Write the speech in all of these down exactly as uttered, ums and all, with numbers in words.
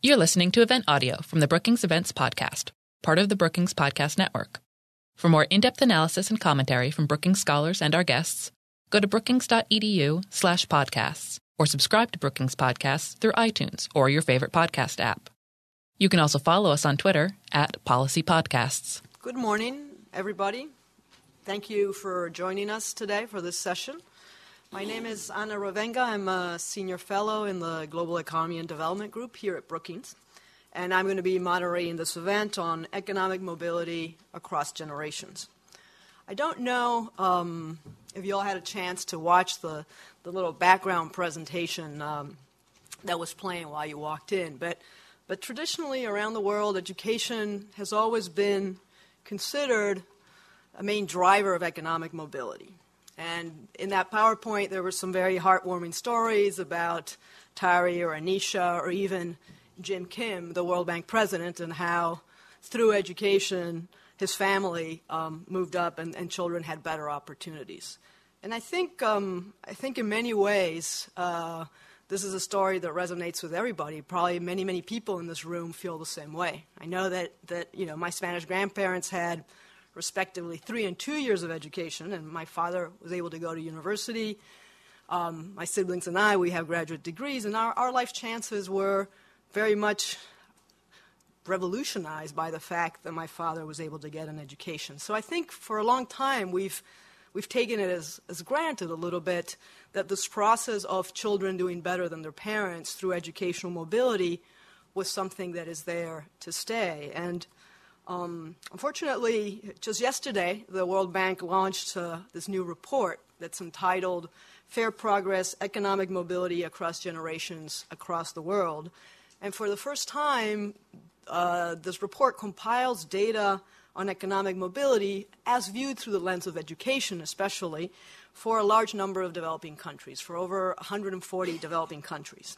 You're listening to event audio from the Brookings Events Podcast, part of the Brookings Podcast Network. For more in-depth analysis and commentary from Brookings scholars and our guests, go to brookings.edu slash podcasts or subscribe to Brookings Podcasts through iTunes or your favorite podcast app. You can also follow us on Twitter at Policy Podcasts. Good morning, everybody. Thank you for joining us today for this session. My name is Ana Rovenga. I'm a senior fellow in the Global Economy and Development Group here at Brookings, and I'm going to be moderating this event on economic mobility across generations. I don't know um, if you all had a chance to watch the, the little background presentation um, that was playing while you walked in, but, but traditionally around the world, education has always been considered a main driver of economic mobility. And in that PowerPoint, there were some very heartwarming stories about Tari or Anisha or even Jim Kim, the World Bank president, and how through education, his family um, moved up and, and children had better opportunities. And I think, um, I think in many ways, uh, this is a story that resonates with everybody. Probably many, many people in this room feel the same way. I know that, that you know, my Spanish grandparents had respectively three and two years of education, and my father was able to go to university. Um, my siblings and I, we have graduate degrees, and our, our life chances were very much revolutionized by the fact that my father was able to get an education. So I think for a long time we've we've taken it as, as granted a little bit that this process of children doing better than their parents through educational mobility was something that is there to stay. And Um, unfortunately, just yesterday, the World Bank launched uh, this new report that's entitled Fair Progress, Economic Mobility Across Generations Across the World. And for the first time, uh, this report compiles data on economic mobility as viewed through the lens of education, especially for a large number of developing countries, for over one hundred forty developing countries.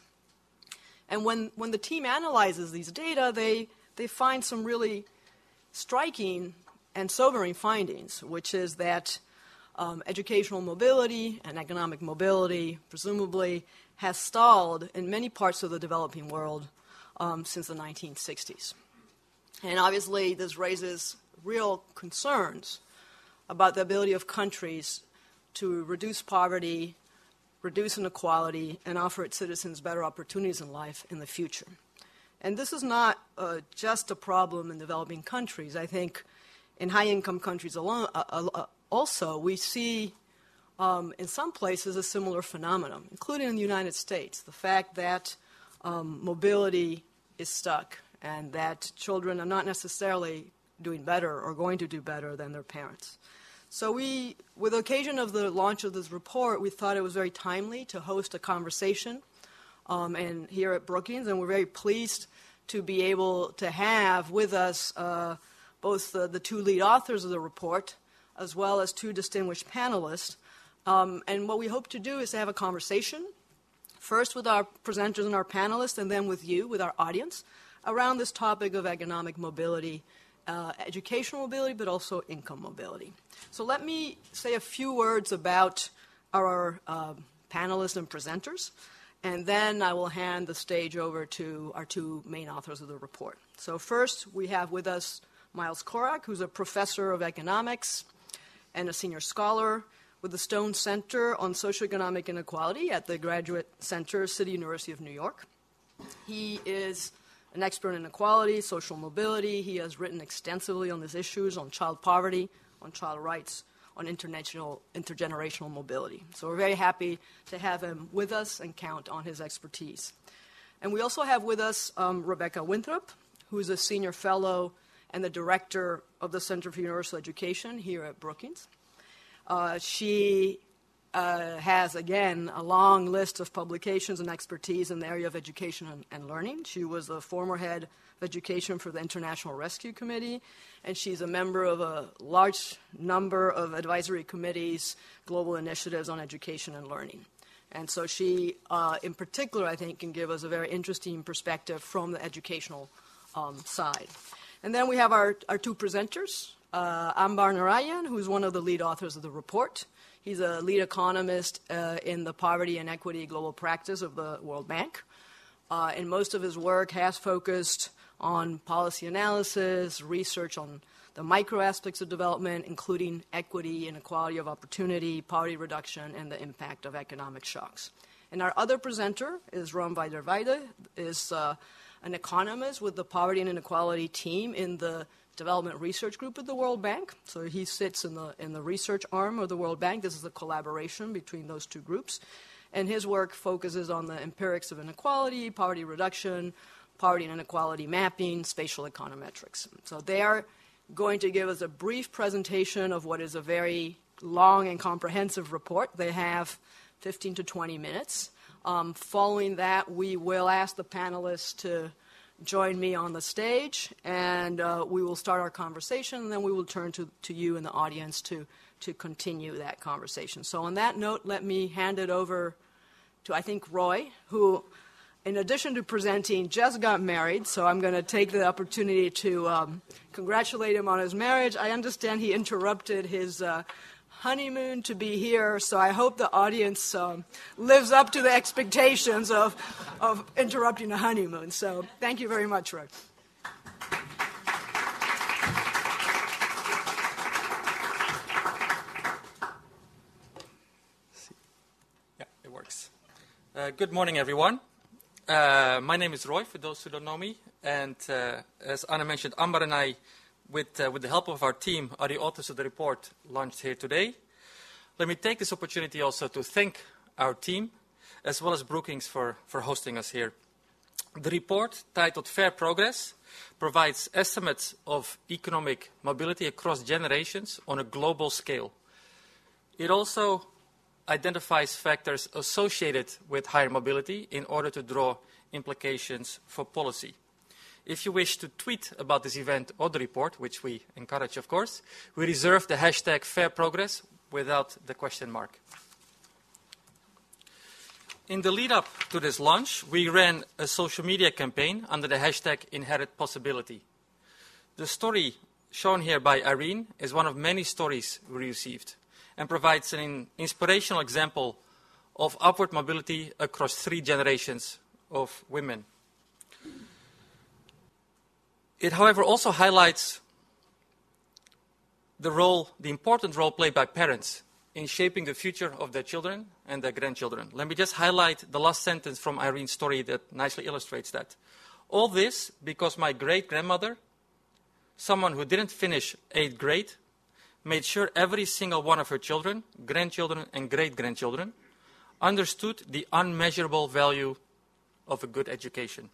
And when, when the team analyzes these data, they, they find some really striking and sobering findings, which is that um, educational mobility and economic mobility, presumably, has stalled in many parts of the developing world um, since the nineteen sixties. And obviously, this raises real concerns about the ability of countries to reduce poverty, reduce inequality, and offer its citizens better opportunities in life in the future. And this is not uh, just a problem in developing countries. I think in high-income countries alone, uh, uh, also, we see um, in some places a similar phenomenon, including in the United States, the fact that um, mobility is stuck and that children are not necessarily doing better or going to do better than their parents. So we, with the occasion of the launch of this report, we thought it was very timely to host a conversation Um, and here at Brookings, and we're very pleased to be able to have with us uh, both the, the two lead authors of the report, as well as two distinguished panelists. Um, and what we hope to do is to have a conversation, first with our presenters and our panelists, and then with you, with our audience, around this topic of economic mobility, uh, educational mobility, but also income mobility. So let me say a few words about our uh, panelists and presenters. And then I will hand the stage over to our two main authors of the report. So first, we have with us Miles Korak, who's a professor of economics and a senior scholar with the Stone Center on Socioeconomic Inequality at the Graduate Center, City University of New York. He is an expert in inequality, social mobility. He has written extensively on these issues, on child poverty, on child rights, on international, intergenerational mobility. So we're very happy to have him with us and count on his expertise. And we also have with us um, Rebecca Winthrop, who is a senior fellow and the director of the Center for Universal Education here at Brookings. Uh, she uh, has, again, a long list of publications and expertise in the area of education and, and learning. She was the former head of education for the International Rescue Committee, and she's a member of a large number of advisory committees, global initiatives on education and learning. And so she, uh, in particular, I think, can give us a very interesting perspective from the educational um, side. And then we have our, our two presenters, uh, Ambar Narayan, who's one of the lead authors of the report. He's a lead economist uh, in the Poverty and Equity Global Practice of the World Bank. uh, and most of his work has focused on policy analysis, research on the micro aspects of development, including equity, inequality of opportunity, poverty reduction, and the impact of economic shocks. And our other presenter is Ron Weider-Weide, is uh, an economist with the Poverty and Inequality team in the Development Research Group at the World Bank. So he sits in the, in the research arm of the World Bank. This is a collaboration between those two groups. And his work focuses on the empirics of inequality, poverty reduction, poverty and inequality mapping, spatial econometrics. So they are going to give us a brief presentation of what is a very long and comprehensive report. They have fifteen to twenty minutes. Um, following that, we will ask the panelists to join me on the stage, and uh, we will start our conversation, and then we will turn to, to you in the audience to, to continue that conversation. So on that note, let me hand it over to, I think, Roy, who, in addition to presenting, just got married, so I'm going to take the opportunity to um, congratulate him on his marriage. I understand he interrupted his uh, honeymoon to be here, so I hope the audience um, lives up to the expectations of, of interrupting a honeymoon. So thank you very much, Roy. Yeah, it works. Uh, good morning, everyone. Uh, my name is Roy, for those who don't know me, and uh, as Anna mentioned, Amber and I, with, uh, with the help of our team, are the authors of the report launched here today. Let me take this opportunity also to thank our team, as well as Brookings for, for hosting us here. The report, titled Fair Progress, provides estimates of economic mobility across generations on a global scale. It also identifies factors associated with higher mobility in order to draw implications for policy. If you wish to tweet about this event or the report, which we encourage, of course, we reserve the hashtag Fair Progress without the question mark. In the lead-up to this launch, we ran a social media campaign under the hashtag Inherit Possibility. The story shown here by Irene is one of many stories we received, and provides an inspirational example of upward mobility across three generations of women. It, however, also highlights the role, the important role played by parents in shaping the future of their children and their grandchildren. Let me just highlight the last sentence from Irene's story that nicely illustrates that. All this because my great-grandmother, someone who didn't finish eighth grade, made sure every single one of her children, grandchildren, and great-grandchildren understood the unmeasurable value of a good education.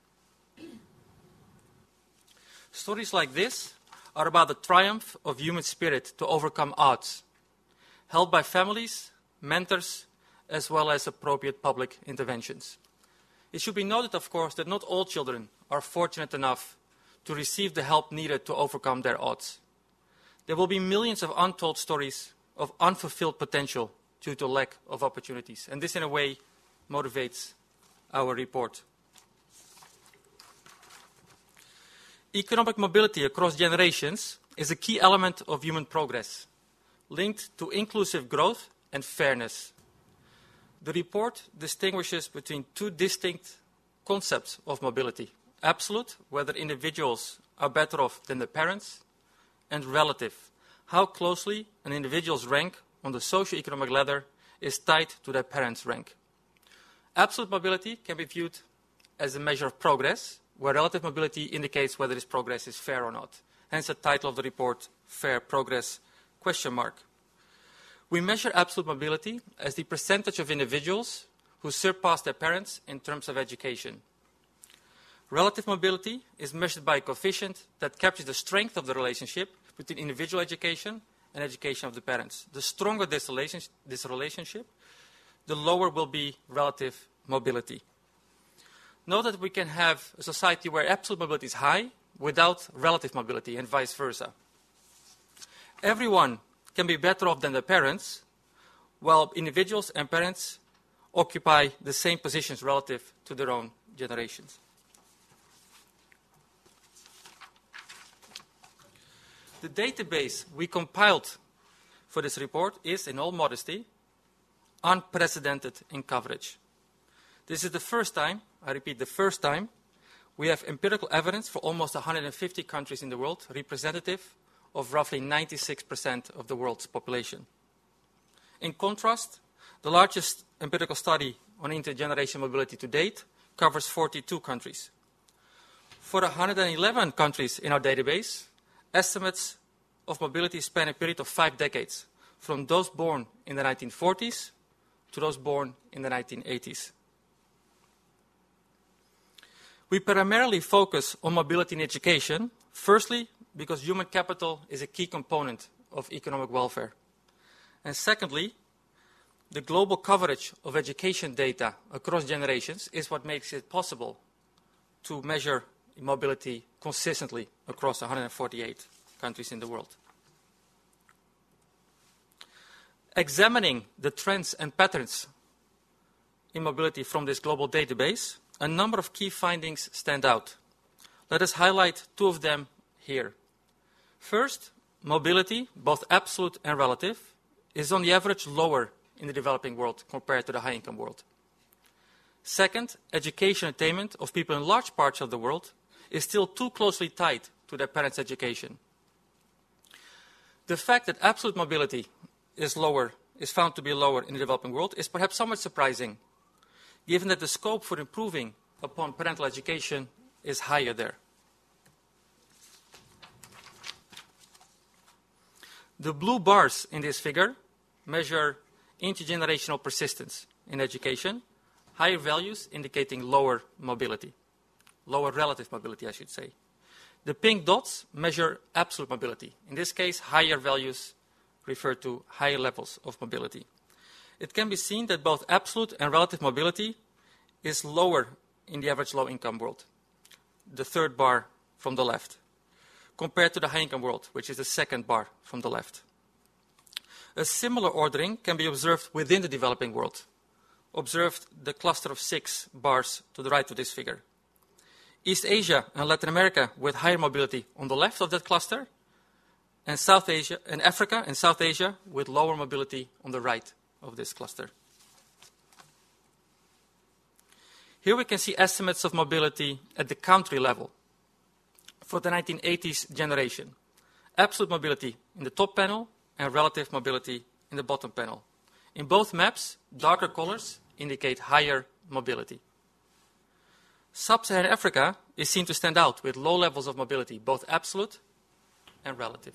Stories like this are about the triumph of human spirit to overcome odds, helped by families, mentors, as well as appropriate public interventions. It should be noted, of course, that not all children are fortunate enough to receive the help needed to overcome their odds. There will be millions of untold stories of unfulfilled potential due to lack of opportunities. And this, in a way, motivates our report. Economic mobility across generations is a key element of human progress, linked to inclusive growth and fairness. The report distinguishes between two distinct concepts of mobility: absolute, whether individuals are better off than their parents, and relative, how closely an individual's rank on the socioeconomic ladder is tied to their parents' rank. Absolute mobility can be viewed as a measure of progress, where relative mobility indicates whether this progress is fair or not. Hence the title of the report, Fair Progress, question mark. We measure absolute mobility as the percentage of individuals who surpass their parents in terms of education. Relative mobility is measured by a coefficient that captures the strength of the relationship between individual education and education of the parents. The stronger this relationship, this relationship, the lower will be relative mobility. Note that we can have a society where absolute mobility is high without relative mobility, and vice versa. Everyone can be better off than their parents, while individuals and parents occupy the same positions relative to their own generations. The database we compiled for this report is, in all modesty, unprecedented in coverage. This is the first time, I repeat, the first time, we have empirical evidence for almost one hundred fifty countries in the world, representative of roughly ninety-six percent of the world's population. In contrast, the largest empirical study on intergenerational mobility to date covers forty-two countries. For one hundred eleven countries in our database, estimates of mobility span a period of five decades, from those born in the nineteen forties to those born in the nineteen eighties. We primarily focus on mobility in education, firstly, because human capital is a key component of economic welfare. And secondly, the global coverage of education data across generations is what makes it possible to measure mobility consistently across one hundred forty-eight countries in the world. Examining the trends and patterns in mobility from this global database, a number of key findings stand out. Let us highlight two of them here. First, mobility, both absolute and relative, is on the average lower in the developing world compared to the high-income world. Second, education attainment of people in large parts of the world is still too closely tied to their parents' education. The fact that absolute mobility is lower, is found to be lower in the developing world is perhaps somewhat surprising, given that the scope for improving upon parental education is higher there. The blue bars in this figure measure intergenerational persistence in education, higher values indicating lower mobility, lower relative mobility, I should say. The pink dots measure absolute mobility. In this case, higher values refer to higher levels of mobility. It can be seen that both absolute and relative mobility is lower in the average low-income world, the third bar from the left, compared to the high-income world, which is the second bar from the left. A similar ordering can be observed within the developing world. Observe the cluster of six bars to the right of this figure. East Asia and Latin America with higher mobility on the left of that cluster, and South Asia and Africa and South Asia with lower mobility on the right of this cluster. Here we can see estimates of mobility at the country level for the nineteen eighties generation. Absolute mobility in the top panel and relative mobility in the bottom panel. In both maps, darker colors indicate higher mobility. Sub-Saharan Africa is seen to stand out with low levels of mobility, both absolute and relative.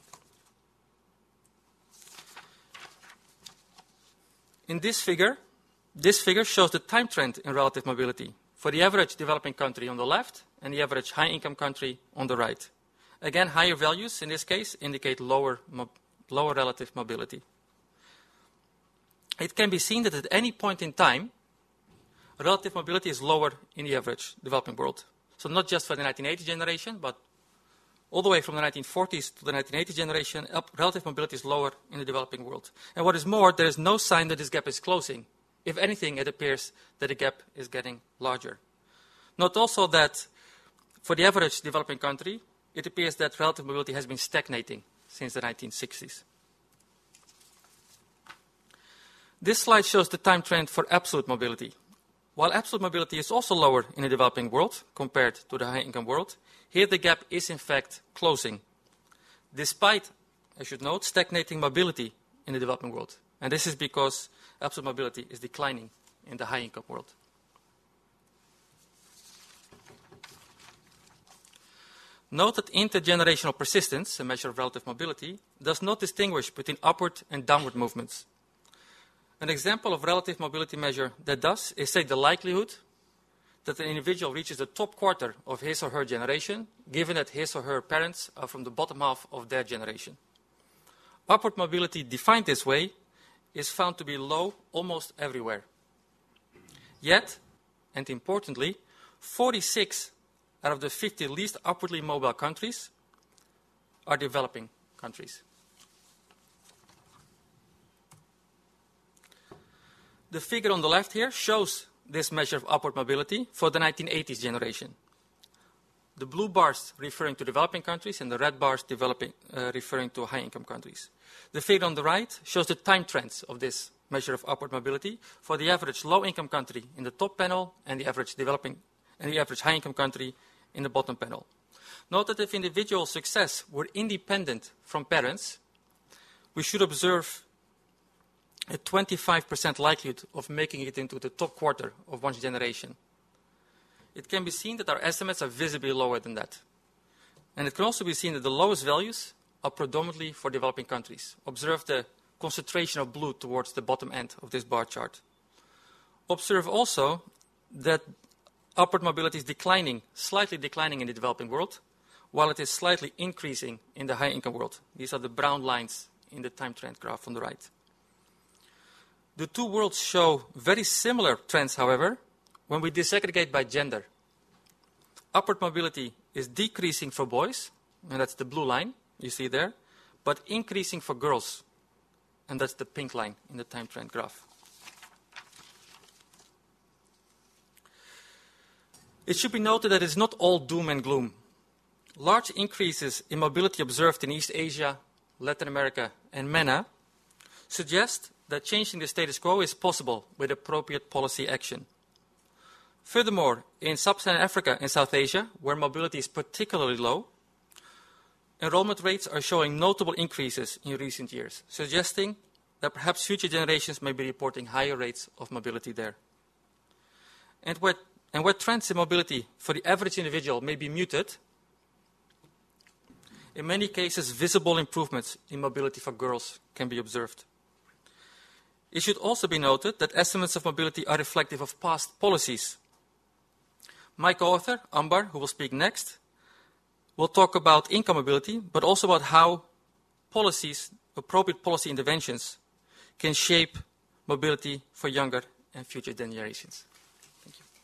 In this figure, this figure shows the time trend in relative mobility for the average developing country on the left and the average high-income country on the right. Again, higher values in this case indicate lower, mo- lower relative mobility. It can be seen that at any point in time, relative mobility is lower in the average developing world. So not just for the nineteen eighty generation, but all the way from the nineteen forties to the nineteen eighty generation, up, relative mobility is lower in the developing world. And what is more, there is no sign that this gap is closing. If anything, it appears that the gap is getting larger. Note also that for the average developing country, it appears that relative mobility has been stagnating since the nineteen sixties. This slide shows the time trend for absolute mobility. While absolute mobility is also lower in the developing world compared to the high-income world, here the gap is in fact closing, despite, I should note, stagnating mobility in the developing world. And this is because absolute mobility is declining in the high-income world. Note that intergenerational persistence, a measure of relative mobility, does not distinguish between upward and downward movements. An example of relative mobility measure that does is, say, the likelihood that an individual reaches the top quarter of his or her generation, given that his or her parents are from the bottom half of their generation. Upward mobility defined this way is found to be low almost everywhere. Yet, and importantly, forty-six out of the fifty least upwardly mobile countries are developing countries. The figure on the left here shows this measure of upward mobility for the nineteen eighties generation. The blue bars referring to developing countries and the red bars developing, uh, referring to high-income countries. The figure on the right shows the time trends of this measure of upward mobility for the average low-income country in the top panel and the average developing and the average high-income country in the bottom panel. Note that if individual success were independent from parents, we should observe a twenty-five percent likelihood of making it into the top quarter of one's generation. It can be seen that our estimates are visibly lower than that. And it can also be seen that the lowest values are predominantly for developing countries. Observe the concentration of blue towards the bottom end of this bar chart. Observe also that upward mobility is declining, slightly declining in the developing world, while it is slightly increasing in the high-income world. These are the brown lines in the time trend graph on the right. The two worlds show very similar trends, however, when we disaggregate by gender. Upward mobility is decreasing for boys, and that's the blue line you see there, but increasing for girls, and that's the pink line in the time trend graph. It should be noted that it's not all doom and gloom. Large increases in mobility observed in East Asia, Latin America, and MENA suggest that changing the status quo is possible with appropriate policy action. Furthermore, in sub-Saharan Africa and South Asia, where mobility is particularly low, enrollment rates are showing notable increases in recent years, suggesting that perhaps future generations may be reporting higher rates of mobility there. And where, and where trends in mobility for the average individual may be muted, in many cases, visible improvements in mobility for girls can be observed. It should also be noted that estimates of mobility are reflective of past policies. My co-author, Ambar, who will speak next, will talk about income mobility, but also about how policies, appropriate policy interventions, can shape mobility for younger and future generations. Thank you.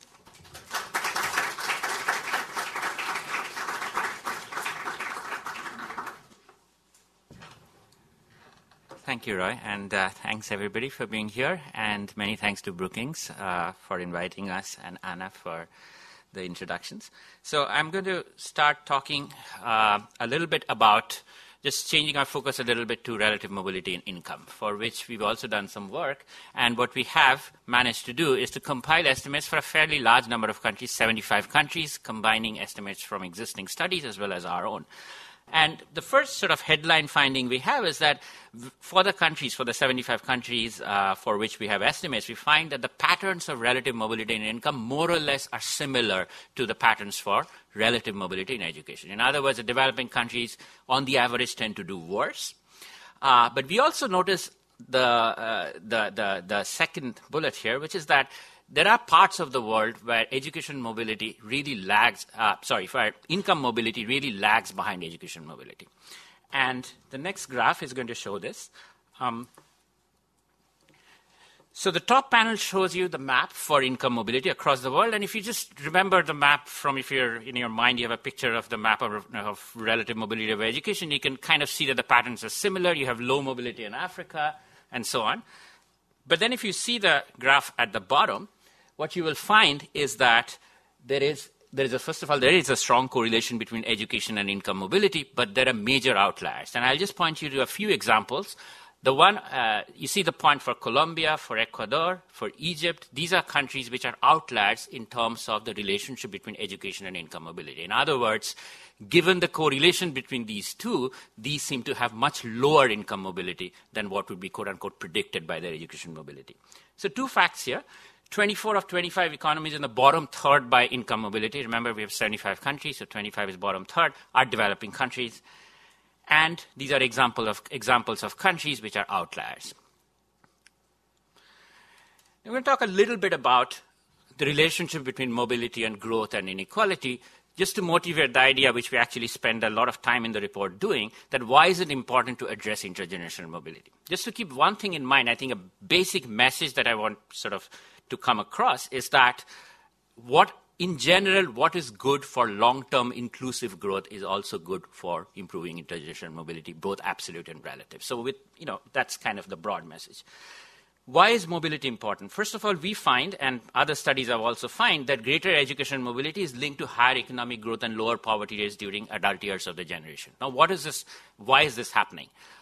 Thank you, Roy, and uh, thanks everybody for being here, and many thanks to Brookings uh, for inviting us and Anna for the introductions. So I'm going to start talking uh, a little bit about just changing our focus a little bit to relative mobility and income, for which we've also done some work. And what we have managed to do is to compile estimates for a fairly large number of countries, seventy-five countries, combining estimates from existing studies as well as our own. And the first sort of headline finding we have is that for the countries, for the seventy-five countries uh, for which we have estimates, we find that the patterns of relative mobility and income more or less are similar to the patterns for relative mobility in education. In other words, the developing countries, on the average, tend to do worse. Uh, but we also notice the, uh, the, the, the second bullet here, which is that there are parts of the world where education mobility really lags, uh, sorry, where income mobility really lags behind education mobility. And the next graph is going to show this. Um, so the top panel shows you the map for income mobility across the world. And if you just remember the map from, if you're in your mind, you have a picture of the map of, of relative mobility of education, you can kind of see that the patterns are similar. You have low mobility in Africa and so on. But then if you see the graph at the bottom, what you will find is that there is, there is a, first of all, there is a strong correlation between education and income mobility, but there are major outliers. And I'll just point you to a few examples. The one, uh, you see the point for Colombia, for Ecuador, for Egypt. These are countries which are outliers in terms of the relationship between education and income mobility. In other words, given the correlation between these two, these seem to have much lower income mobility than what would be quote-unquote predicted by their education mobility. So two facts here. twenty-four of twenty-five economies in the bottom third by income mobility. Remember, we have seventy-five countries, so twenty-five is bottom third, are developing countries. And these are example of, examples of countries which are outliers. We're going to talk a little bit about the relationship between mobility and growth and inequality, just to motivate the idea, which we actually spend a lot of time in the report doing, that why is it important to address intergenerational mobility? Just to keep one thing in mind, I think a basic message that I want sort of to come across is that what, in general, what is good for long-term inclusive growth is also good for improving intergenerational mobility, both absolute and relative. So with, you know, that's kind of the broad message. Why is mobility important? First of all, we find, and other studies have also found, that greater education mobility is linked to higher economic growth and lower poverty rates during adult years of the generation. Now, what is this? Why is this happening?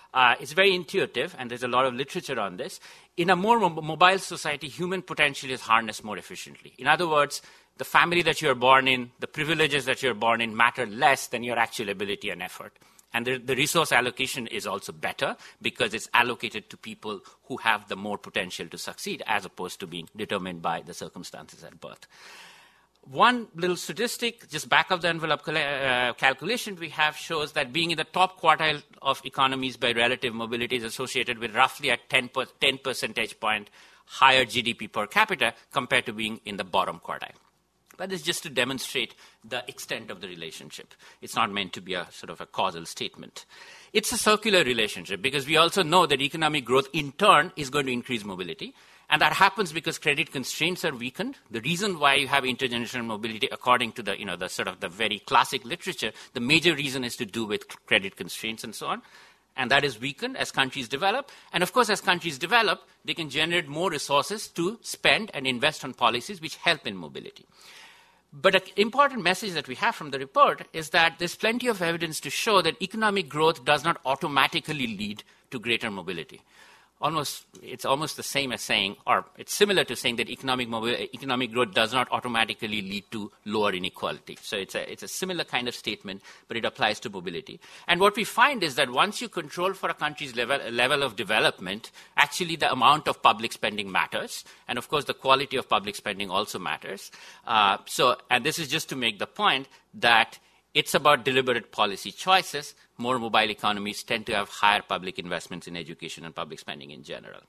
Uh, it's very intuitive, and there's a lot of literature on this. In a more mo- mobile society, human potential is harnessed more efficiently. In other words, the family that you're born in, the privileges that you're born in matter less than your actual ability and effort. And the, the resource allocation is also better because it's allocated to people who have the more potential to succeed as opposed to being determined by the circumstances at birth. One little statistic, just back of the envelope uh, calculation we have shows that being in the top quartile of economies by relative mobility is associated with roughly a ten, per, ten percentage point higher G D P per capita compared to being in the bottom quartile. But it's just to demonstrate the extent of the relationship. It's not meant to be a sort of a causal statement. It's a circular relationship because we also know that economic growth in turn is going to increase mobility. And that happens because credit constraints are weakened. The reason why you have intergenerational mobility, according to the, you know, the sort of the very classic literature, the major reason is to do with credit constraints and so on. And that is weakened as countries develop. And of course, as countries develop, they can generate more resources to spend and invest on policies which help in mobility. But an important message that we have from the report is that there's plenty of evidence to show that economic growth does not automatically lead to greater mobility. Almost, it's almost the same as saying, or it's similar to saying that economic mobility, economic growth does not automatically lead to lower inequality. So it's a, it's a similar kind of statement, but it applies to mobility. And what we find is that once you control for a country's level, level of development, actually the amount of public spending matters. And of course, the quality of public spending also matters. Uh, so, and this is just to make the point that it's about deliberate policy choices. More mobile economies tend to have higher public investments in education and public spending in general.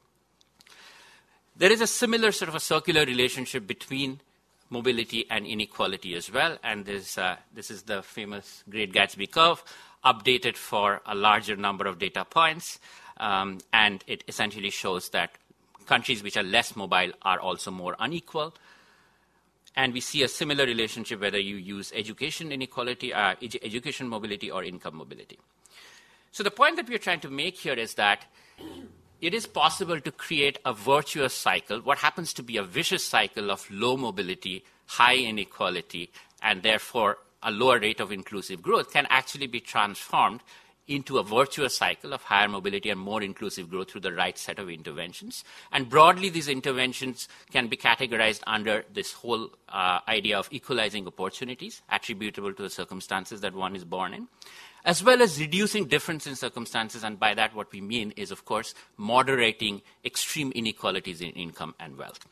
There is a similar sort of a circular relationship between mobility and inequality as well, and this, uh, this is the famous Great Gatsby curve, updated for a larger number of data points, um, and it essentially shows that countries which are less mobile are also more unequal. And we see a similar relationship whether you use education inequality, uh, ed- education mobility, or income mobility. So the point that we are trying to make here is that it is possible to create a virtuous cycle, what happens to be a vicious cycle of low mobility, high inequality, and therefore a lower rate of inclusive growth can actually be transformed into a virtuous cycle of higher mobility and more inclusive growth through the right set of interventions. And broadly, these interventions can be categorized under this whole uh, idea of equalizing opportunities attributable to the circumstances that one is born in, as well as reducing difference in circumstances. And by that, what we mean is, of course, moderating extreme inequalities in income and wealth.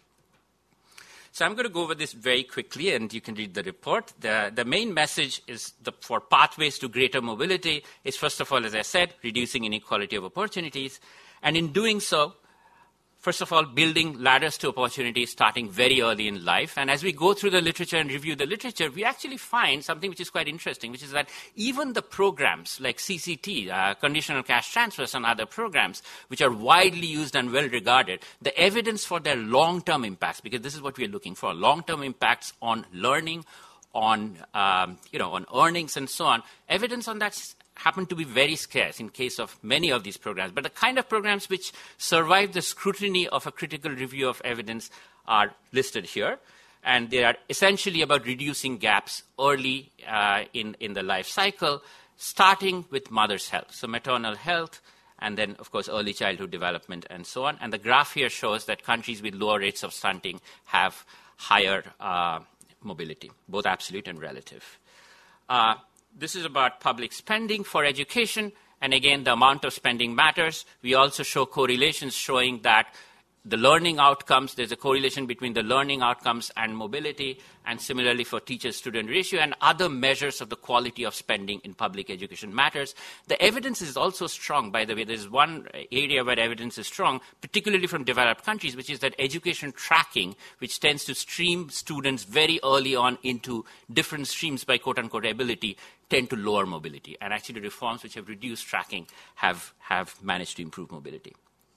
So I'm going to go over this very quickly, and you can read the report. The, the main message is the, for pathways to greater mobility is, first of all, as I said, reducing inequality of opportunities. And in doing so, first of all, building ladders to opportunity starting very early in life. And as we go through the literature and review the literature, we actually find something which is quite interesting, which is that even the programs like C C T, uh, conditional cash transfers and other programs, which are widely used and well regarded, the evidence for their long-term impacts, because this is what we are looking for, long-term impacts on learning, on, um, you know, on earnings and so on, evidence on that happen to be very scarce in case of many of these programs. But the kind of programs which survive the scrutiny of a critical review of evidence are listed here. And they are essentially about reducing gaps early uh, in, in the life cycle, starting with mother's health. So maternal health, and then, of course, early childhood development and so on. And the graph here shows that countries with lower rates of stunting have higher uh, mobility, both absolute and relative. Uh, This is about public spending for education, and again, the amount of spending matters. We also show correlations showing that the learning outcomes, there's a correlation between the learning outcomes and mobility, and similarly for teacher-student ratio and other measures of the quality of spending in public education matters. The evidence is also strong, by the way. There's one area where evidence is strong, particularly from developed countries, which is that education tracking, which tends to stream students very early on into different streams by quote-unquote ability, tend to lower mobility. And actually reforms which have reduced tracking have, have managed to improve mobility.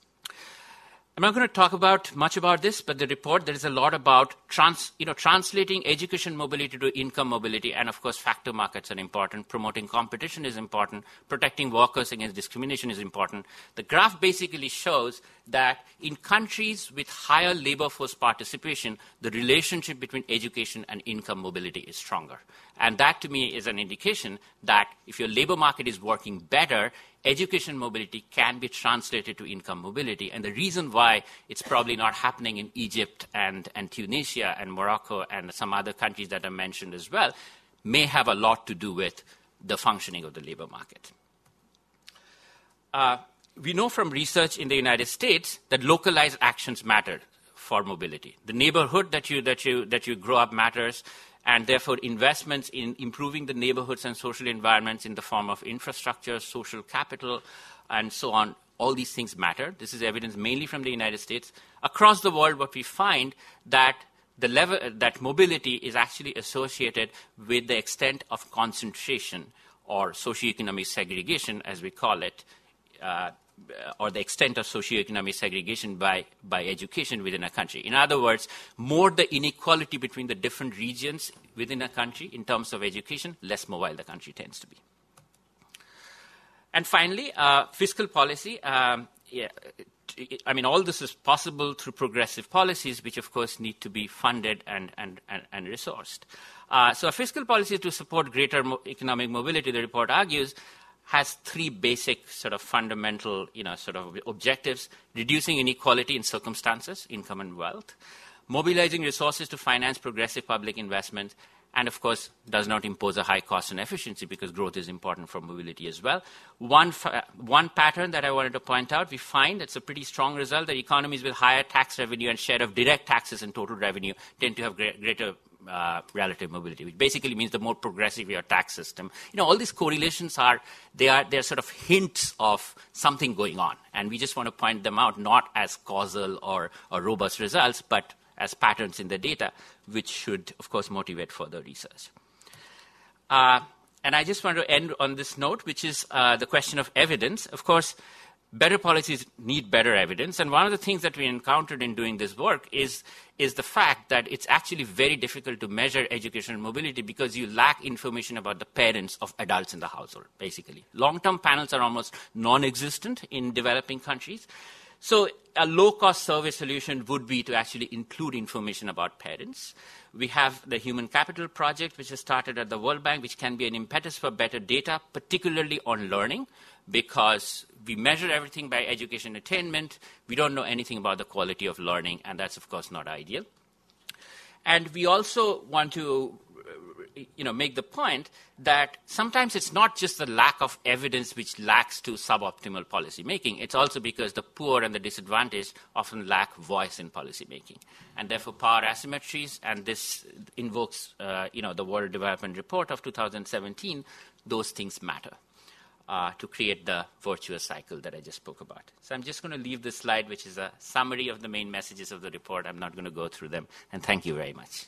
I'm not going to talk about much about this, but the report, there is a lot about trans, you know, translating education mobility to income mobility, and of course factor markets are important, promoting competition is important, protecting workers against discrimination is important. The graph basically shows that in countries with higher labor force participation, the relationship between education and income mobility is stronger. And that, to me, is an indication that if your labor market is working better, education mobility can be translated to income mobility. And the reason why it's probably not happening in Egypt and, and Tunisia and Morocco and some other countries that are mentioned as well may have a lot to do with the functioning of the labor market. Uh, we know from research in the United States that localized actions matter for mobility. The neighborhood that you, that you, that you grow up matters, and therefore investments in improving the neighborhoods and social environments in the form of infrastructure, social capital, and so on, all these things matter. This is evidence mainly from the United States. Across the world, what we find that the level that mobility is actually associated with the extent of concentration or socioeconomic segregation, as we call it, uh, or the extent of socioeconomic segregation by, by education within a country. In other words, more the inequality between the different regions within a country in terms of education, less mobile the country tends to be. And finally, uh, fiscal policy. Um, yeah, I mean, all this is possible through progressive policies, which, of course, need to be funded and, and, and, and resourced. Uh, so a fiscal policy to support greater mo- economic mobility, the report argues, has three basic sort of fundamental, you know, sort of objectives: reducing inequality in circumstances, income and wealth, mobilizing resources to finance progressive public investment, and, of course, does not impose a high cost and efficiency because growth is important for mobility as well. One, fa- one pattern that I wanted to point out, we find it's a pretty strong result that economies with higher tax revenue and share of direct taxes and total revenue tend to have great, greater uh, relative mobility, which basically means the more progressive your tax system. You know, all these correlations are, they are, they're sort of hints of something going on. And we just want to point them out, not as causal or, or robust results, but as patterns in the data, which should, of course, motivate further research. Uh, and I just want to end on this note, which is uh, the question of evidence. Of course, better policies need better evidence. And one of the things that we encountered in doing this work is, is the fact that it's actually very difficult to measure educational mobility because you lack information about the parents of adults in the household, basically. Long-term panels are almost non-existent in developing countries. So a low-cost survey solution would be to actually include information about parents. We have the Human Capital Project, which has started at the World Bank, which can be an impetus for better data, particularly on learning, because we measure everything by education attainment. We don't know anything about the quality of learning, and that's, of course, not ideal. And we also want to you know, make the point that sometimes it's not just the lack of evidence which lacks to suboptimal policy making. It's also because the poor and the disadvantaged often lack voice in policy making. And therefore, power asymmetries, and this invokes, uh, you know, the World Development Report of two thousand seventeen, those things matter uh, to create the virtuous cycle that I just spoke about. So I'm just going to leave this slide, which is a summary of the main messages of the report. I'm not going to go through them. And thank you very much.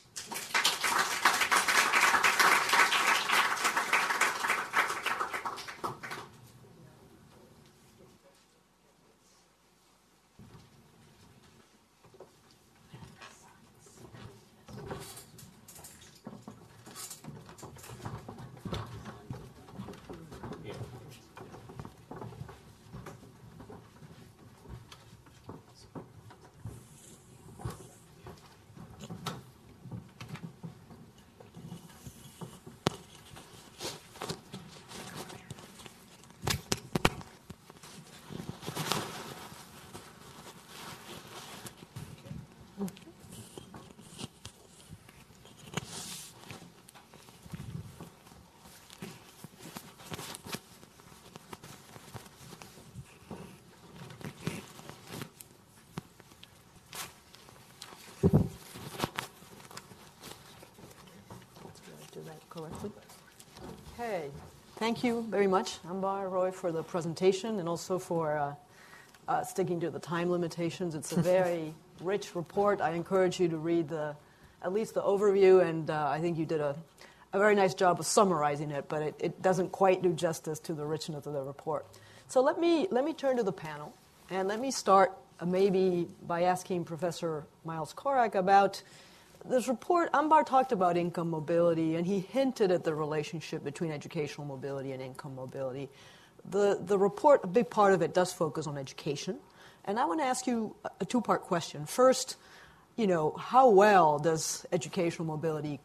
Correctly. Okay, thank you very much, Ambar, Roy, for the presentation and also for uh, uh, sticking to the time limitations. It's a very rich report. I encourage you to read the, at least the overview, and uh, I think you did a, a very nice job of summarizing it, but it, it doesn't quite do justice to the richness of the report. So let me, let me turn to the panel, and let me start uh, maybe by asking Professor Miles Korak about this report. Ambar talked about income mobility, and he hinted at the relationship between educational mobility and income mobility. The, the report, a big part of it does focus on education. And I want to ask you a two-part question. First, you know, how well does educational mobility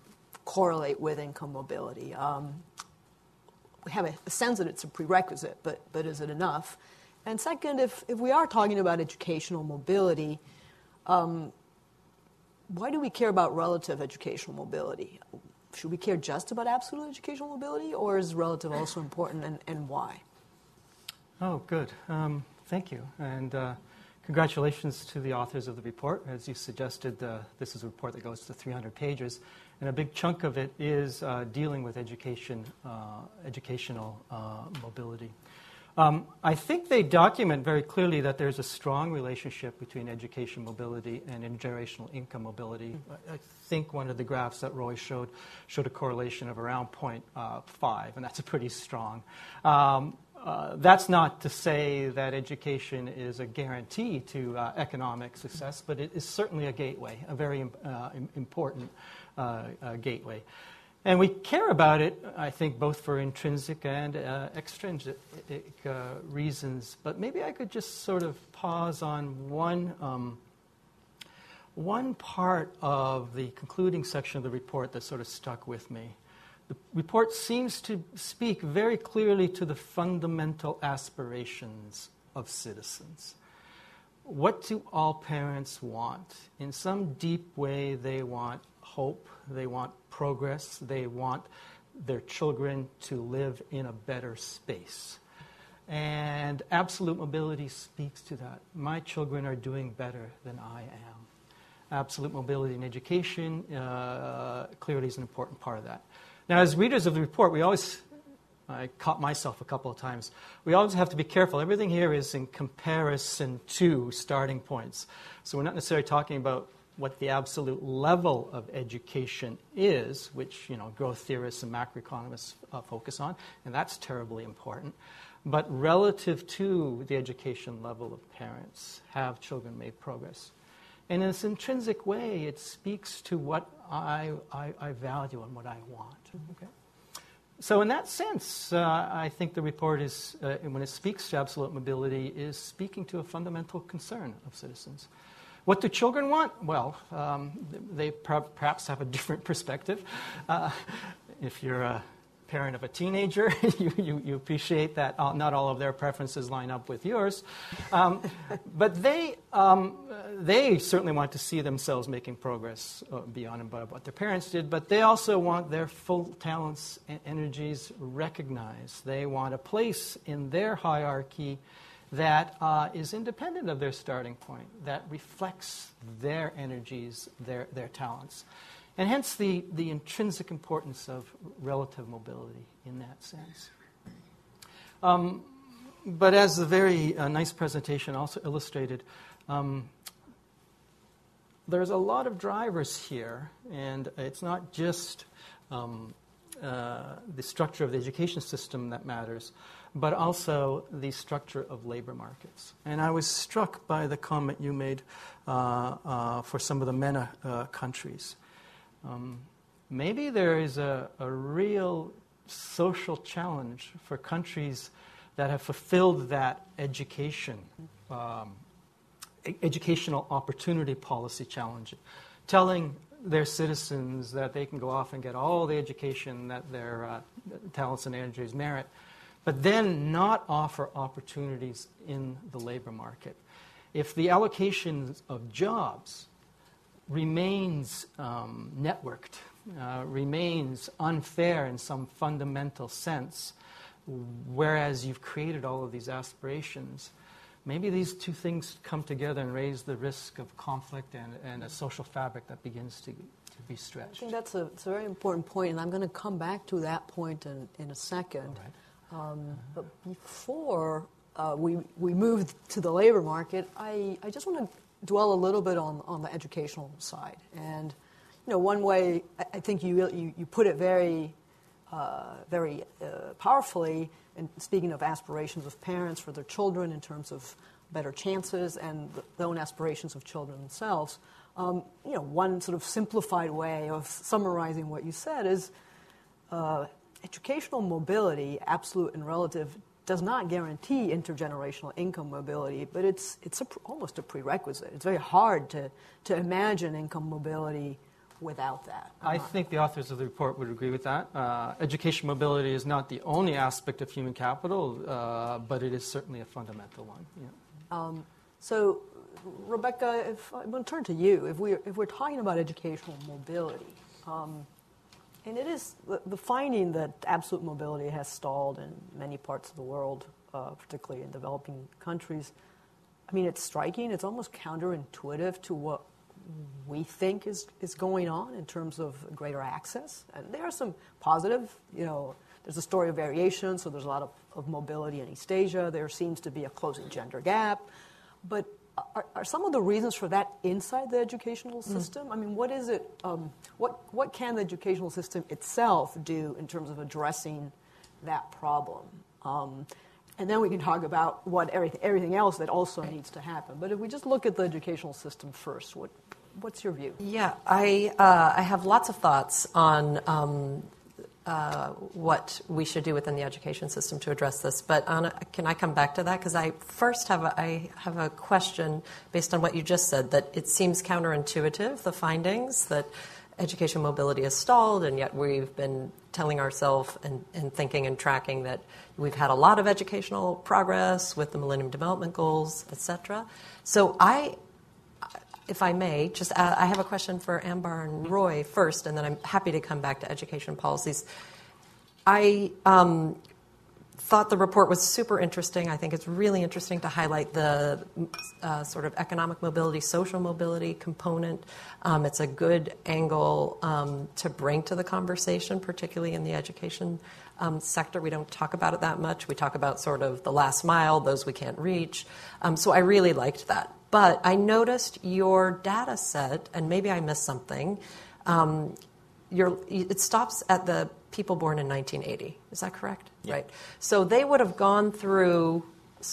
correlate with income mobility? Um, we have a, a sense that it's a prerequisite, but, but is it enough? And second, if, if we are talking about educational mobility, um, why do we care about relative educational mobility? Should we care just about absolute educational mobility, or is relative also important, and, and why? Oh, good. Um, thank you. And uh, congratulations to the authors of the report. As you suggested, uh, this is a report that goes to three hundred pages, and a big chunk of it is uh, dealing with education, uh, educational uh, mobility. Um, I think they document very clearly that there's a strong relationship between education mobility and intergenerational income mobility. I, I think one of the graphs that Roy showed showed a correlation of around zero point five, and that's a pretty strong. Um, uh, that's not to say that education is a guarantee to uh, economic success, but it is certainly a gateway, a very uh, important uh, uh, gateway. And we care about it, I think, both for intrinsic and uh, extrinsic uh, reasons. But maybe I could just sort of pause on one, um, one part of the concluding section of the report that sort of stuck with me. The report seems to speak very clearly to the fundamental aspirations of citizens. What do all parents want? In some deep way, they want hope, they want progress, they want their children to live in a better space. And absolute mobility speaks to that. My children are doing better than I am. Absolute mobility in education uh, clearly is an important part of that. Now, as readers of the report, we always, I caught myself a couple of times, we always have to be careful. Everything here is in comparison to starting points. So we're not necessarily talking about what the absolute level of education is, which, you know, growth theorists and macroeconomists uh, focus on, and that's terribly important. But relative to the education level of parents, have children made progress? And in this intrinsic way, it speaks to what I, I, I value and what I want. Okay? So in that sense, uh, I think the report is, uh, when it speaks to absolute mobility, is speaking to a fundamental concern of citizens. What do children want? Well, um, they per- perhaps have a different perspective. Uh, if you're a parent of a teenager, you, you, you appreciate that all, not all of their preferences line up with yours. Um, but they, um, they certainly want to see themselves making progress uh, beyond and above what their parents did, but they also want their full talents and energies recognized. They want a place in their hierarchy that uh, is independent of their starting point, that reflects their energies, their, their talents. And hence the, the intrinsic importance of relative mobility in that sense. Um, but as the very uh, nice presentation also illustrated, um, there's a lot of drivers here, and it's not just um, uh, the structure of the education system that matters, but also the structure of labor markets. And I was struck by the comment you made uh, uh, for some of the MENA uh, countries. Um, maybe there is a, a real social challenge for countries that have fulfilled that education, um, e- educational opportunity policy challenge, telling their citizens that they can go off and get all the education that their uh, talents and energies merit, but then not offer opportunities in the labor market. If the allocation of jobs remains um, networked, uh, remains unfair in some fundamental sense, whereas you've created all of these aspirations, maybe these two things come together and raise the risk of conflict and, and a social fabric that begins to, to be stretched. I think that's a, it's a very important point, and I'm going to come back to that point in, in a second. All right. Um, but before uh, we we move to the labor market, I, I just want to dwell a little bit on, on the educational side. And you know, one way I, I think you, you you put it very uh, very uh, powerfully in speaking of aspirations of parents for their children in terms of better chances and the, their own aspirations of children themselves. Um, you know, one sort of simplified way of summarizing what you said is. Uh, Educational mobility, absolute and relative, does not guarantee intergenerational income mobility, but it's it's a, almost a prerequisite. It's very hard to, to imagine income mobility without that. I Uh, think the authors of the report would agree with that. Uh, education mobility is not the only aspect of human capital, uh, but it is certainly a fundamental one. Yeah. Um, so, Rebecca, if I'm going to turn to you, if we're, if we're talking about educational mobility, um, and it is the, the finding that absolute mobility has stalled in many parts of the world, uh, particularly in developing countries, I mean, it's striking. It's almost counterintuitive to what we think is, is going on in terms of greater access. And there are some positive, you know, there's a story of variation, so there's a lot of, of mobility in East Asia. There seems to be a closing gender gap. But are, are some of the reasons for that inside the educational system? Mm. I mean, what is it, um, what, what can the educational system itself do in terms of addressing that problem? Um, And then we can talk about what everything, everything else that also needs to happen. But if we just look at the educational system first, what, what's your view? Yeah, I uh, I have lots of thoughts on um, uh, what we should do within the education system to address this. But Anna, can I come back to that? Because I first have a, I have a question based on what you just said, that it seems counterintuitive, the findings, that education mobility has stalled, and yet we've been telling ourselves and, and thinking and tracking that we've had a lot of educational progress with the Millennium Development Goals, et cetera. So I, if I may, just uh, I have a question for Ambar and Roy first, and then I'm happy to come back to education policies. I um, thought the report was super interesting. I think it's really interesting to highlight the uh, sort of economic mobility, social mobility component. Um, it's a good angle um, to bring to the conversation, particularly in the education um, sector. We don't talk about it that much. We talk about sort of the last mile, those we can't reach. Um, so I really liked that. But I noticed your data set, and maybe I missed something, um, your, it stops at the people born in nineteen eighty. Is that correct? Yeah. Right. So they would have gone through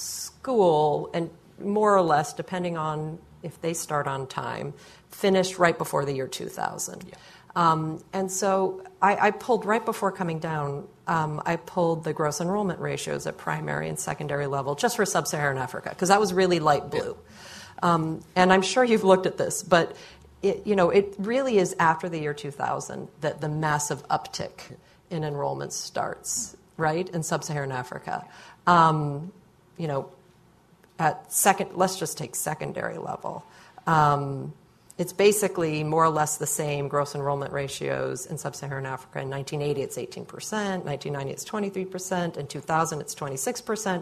school and more or less, depending on if they start on time, finished right before the year two thousand. Yeah. Um, and so I, I pulled right before coming down, um, I pulled the gross enrollment ratios at primary and secondary level just for sub-Saharan Africa, because that was really light blue. Yeah. Um, and I'm sure you've looked at this, but it, you know, it really is after the year two thousand that the massive uptick in enrollment starts, right, in sub-Saharan Africa. Um, you know, at second, let's just take secondary level. Um, it's basically more or less the same gross enrollment ratios in sub-Saharan Africa. In nineteen eighty, it's eighteen percent. nineteen ninety, it's twenty-three percent. In two thousand, it's twenty-six percent.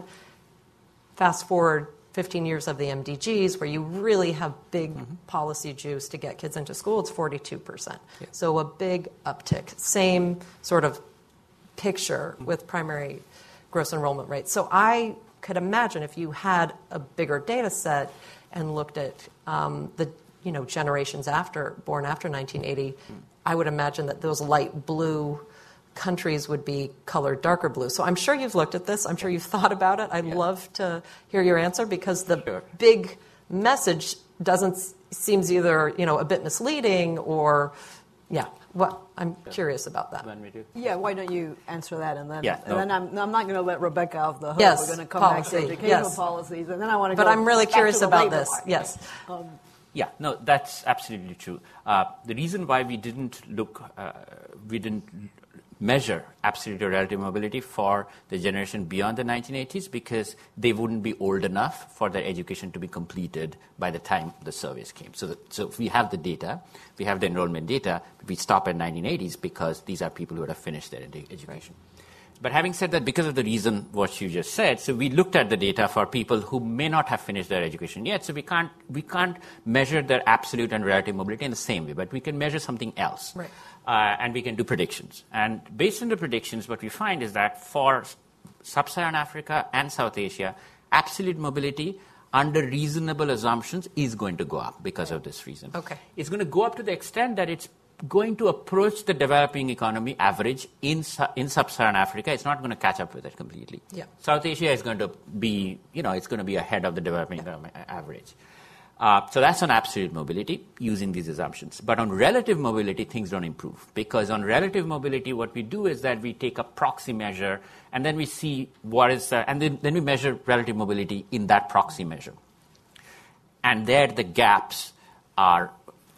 Fast forward fifteen years of the M D Gs, where you really have big mm-hmm. policy juice to get kids into school, it's forty-two percent. Yeah. So a big uptick. Same sort of picture mm-hmm. with primary gross enrollment rates. So I could imagine if you had a bigger data set and looked at um, the you know generations after born after nineteen eighty, mm-hmm. I would imagine that those light blue countries would be colored darker blue. So I'm sure you've looked at this. I'm sure you've thought about it. I'd yeah. love to hear your answer, because the sure. big message doesn't seems either you know a bit misleading or yeah. What I'm yeah. curious about that. When we do. Yeah, why don't you answer that, and then yeah, and no. then I'm I'm not going to let Rebecca off the hook. Yes, we're going to come policy. back to educational yes. policies, and then I want to. But go I'm really back curious to the about labor this. market. Yes. Um, Yeah, no, that's absolutely true. Uh, the reason why we didn't look, uh, we didn't measure absolute or relative mobility for the generation beyond the nineteen eighties, because they wouldn't be old enough for their education to be completed by the time the surveys came. So, the, so if we have the data, we have the enrollment data, we stop at nineteen eighties because these are people who would have finished their ed- education. But having said that, because of the reason what you just said, so we looked at the data for people who may not have finished their education yet. So we can't we can't measure their absolute and relative mobility in the same way, but we can measure something else. Right. Uh, and we can do predictions. And based on the predictions, what we find is that for sub-Saharan Africa and South Asia, absolute mobility under reasonable assumptions is going to go up because of this reason. Okay. It's going to go up to the extent that it's going to approach the developing economy average in in sub-Saharan Africa. It's not going to catch up with it completely. Yeah. South Asia is going to be, you know, it's going to be ahead of the developing yeah. economy average. Uh, so that's on absolute mobility using these assumptions. But on relative mobility, things don't improve, because on relative mobility, what we do is that we take a proxy measure and then we see what is, uh, and then, then we measure relative mobility in that proxy measure. And there the gaps are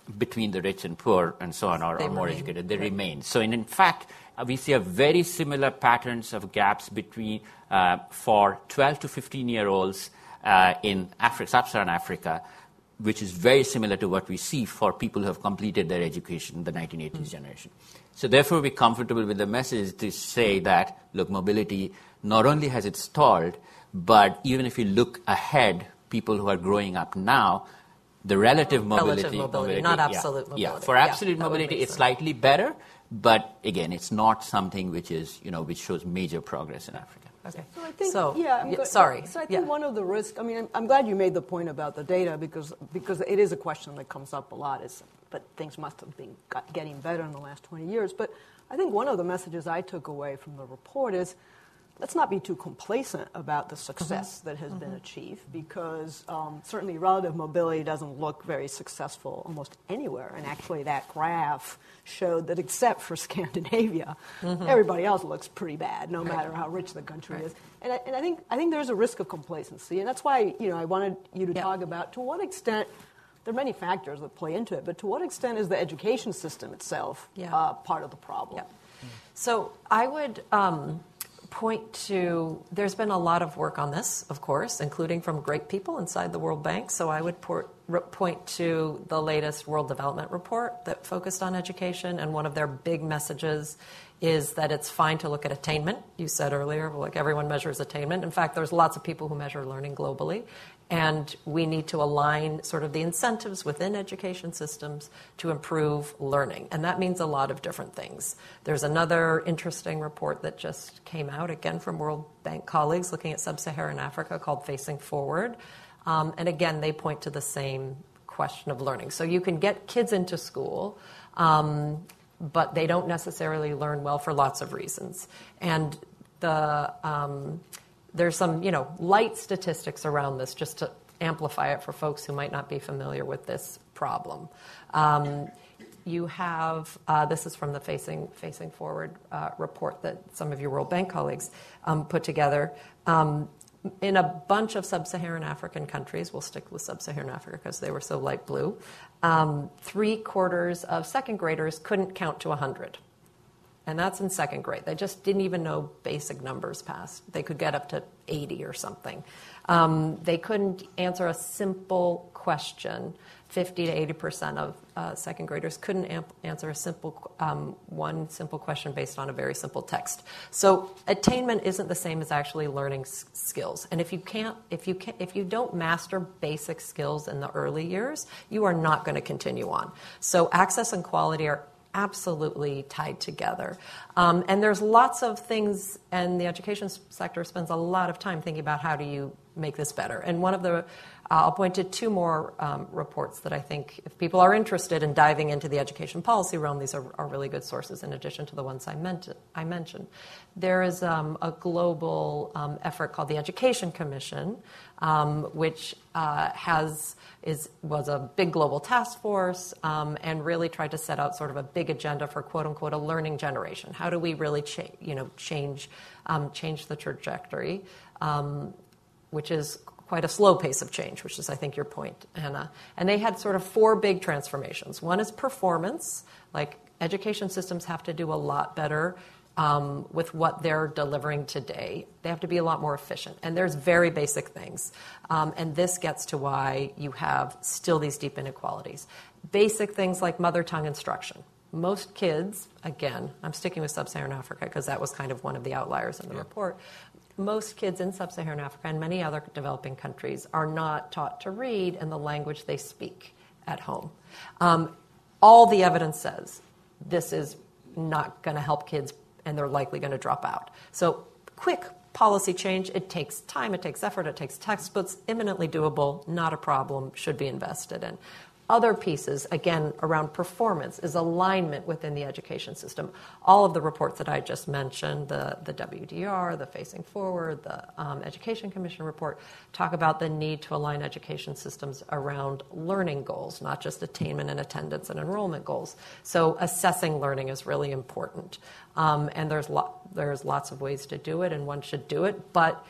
between the rich and poor and so on, or, They or more remain. educated. They Right. remain. So in, in fact, uh, we see a very similar patterns of gaps between uh, for twelve to fifteen-year-olds uh, in Africa, sub-Saharan Africa, which is very similar to what we see for people who have completed their education, the nineteen eighties mm-hmm. generation. So therefore, we're comfortable with the message to say that, look, mobility not only has it stalled, but even if you look ahead, people who are growing up now, the relative mobility, Relative mobility, not yeah, absolute mobility. Yeah, for Yeah, absolute that would mobility, make it's sense. slightly better, but again, it's not something which is, you know, which shows major progress in Africa. Okay. So I think, So, yeah, I'm yeah, go- sorry. So I think Yeah. one of the risks. I mean, I'm, I'm glad you made the point about the data because because it is a question that comes up a lot. Is but things must have been got, getting better in the last twenty years. But I think one of the messages I took away from the report is, let's not be too complacent about the success mm-hmm. that has mm-hmm. been achieved, because um, certainly relative mobility doesn't look very successful almost anywhere. And actually that graph showed that except for Scandinavia, mm-hmm. everybody else looks pretty bad, no right. matter how rich the country right. is. And, I, and I think I think there's a risk of complacency. And that's why, you know, I wanted you to yep. talk about to what extent, there are many factors that play into it, but to what extent is the education system itself yeah. uh, part of the problem? Yep. So I would... Um, point to, there's been a lot of work on this, of course, including from great people inside the World Bank. So I would port, re- point to the latest World Development Report that focused on education. And one of their big messages is that it's fine to look at attainment. You said earlier, like everyone measures attainment. In fact, there's lots of people who measure learning globally. And we need to align sort of the incentives within education systems to improve learning. And that means a lot of different things. There's another interesting report that just came out, again from World Bank colleagues, looking at sub-Saharan Africa, called Facing Forward. Um, and again, they point to the same question of learning. So you can get kids into school, um, but they don't necessarily learn well for lots of reasons. And the... Um, There's some, you know, light statistics around this just to amplify it for folks who might not be familiar with this problem. Um, you have, uh, this is from the Facing, Facing Forward uh, report that some of your World Bank colleagues um, put together. Um, in a bunch of sub-Saharan African countries, we'll stick with sub-Saharan Africa because they were so light blue, um, three quarters of second graders couldn't count to one hundred. And that's in second grade. They just didn't even know basic numbers past. They could get up to eighty or something. Um, they couldn't answer a simple question. fifty to eighty percent of uh, second graders couldn't amp- answer a simple um, one simple question based on a very simple text. So attainment isn't the same as actually learning s- skills. And if you can't, if you can, if you don't master basic skills in the early years, you are not going to continue on. So access and quality are absolutely tied together. Um, and there's lots of things, and the education sector spends a lot of time thinking about how do you make this better. And one of the, uh, I'll point to two more um, reports that I think if people are interested in diving into the education policy realm, these are, are really good sources in addition to the ones I, meant, I mentioned. There is um, a global um, effort called the Education Commission, um, which uh, has is was a big global task force um, and really tried to set out sort of a big agenda for quote unquote a learning generation. How do we really cha- you know change um, change the trajectory, um, which is quite a slow pace of change, which is I think your point, Anna. And they had sort of four big transformations. One is performance, like education systems have to do a lot better Um, with what they're delivering today. They have to be a lot more efficient. And there's very basic things. Um, and this gets to why you have still these deep inequalities. Basic things like mother tongue instruction. Most kids, again, I'm sticking with sub-Saharan Africa because that was kind of one of the outliers in the yeah. report. Most kids in sub-Saharan Africa and many other developing countries are not taught to read in the language they speak at home. Um, all the evidence says this is not going to help kids, and they're likely going to drop out. So quick policy change, it takes time, it takes effort, it takes textbooks, imminently doable, not a problem, should be invested in. Other pieces, again, around performance, is alignment within the education system. All of the reports that I just mentioned, the, the W D R, the Facing Forward, the um, Education Commission report, talk about the need to align education systems around learning goals, not just attainment and attendance and enrollment goals. So assessing learning is really important. Um, and there's, lo- there's lots of ways to do it, and one should do it, but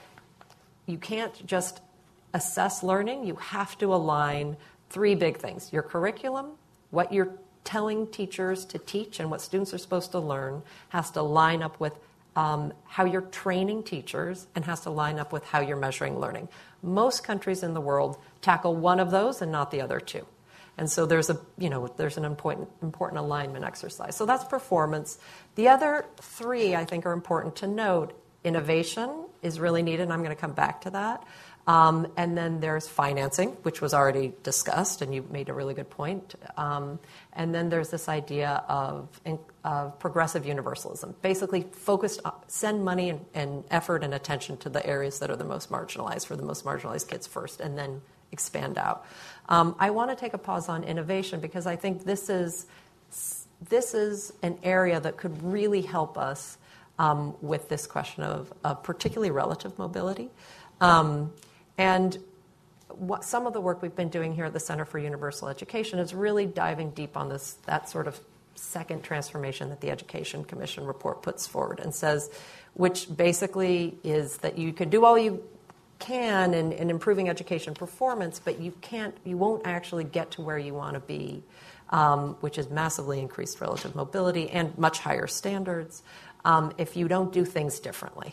you can't just assess learning. You have to align three big things: your curriculum, What you're telling teachers to teach and what students are supposed to learn has to line up with um, how you're training teachers and has to line up with how you're measuring learning. Most countries in the world tackle one of those and not the other two. And so there's a, you know, there's an important, important alignment exercise. So that's performance. The other three, I think, are important to note. Innovation is really needed, and I'm going to come back to that. Um, and then there's financing, which was already discussed, and you made a really good point. Um, and then there's this idea of, of progressive universalism, basically focused on, send money and, and effort and attention to the areas that are the most marginalized, for the most marginalized kids first, and then expand out. Um, I want to take a pause on innovation because I think this is this is an area that could really help us um, with this question of, of particularly relative mobility. Um, And what, some of the work we've been doing here at the Center for Universal Education is really diving deep on this, that sort of second transformation that the Education Commission report puts forward and says, which basically is that you can do all you can in, in improving education performance, but you can't, you won't actually get to where you want to be, um, which is massively increased relative mobility and much higher standards, um, if you don't do things differently.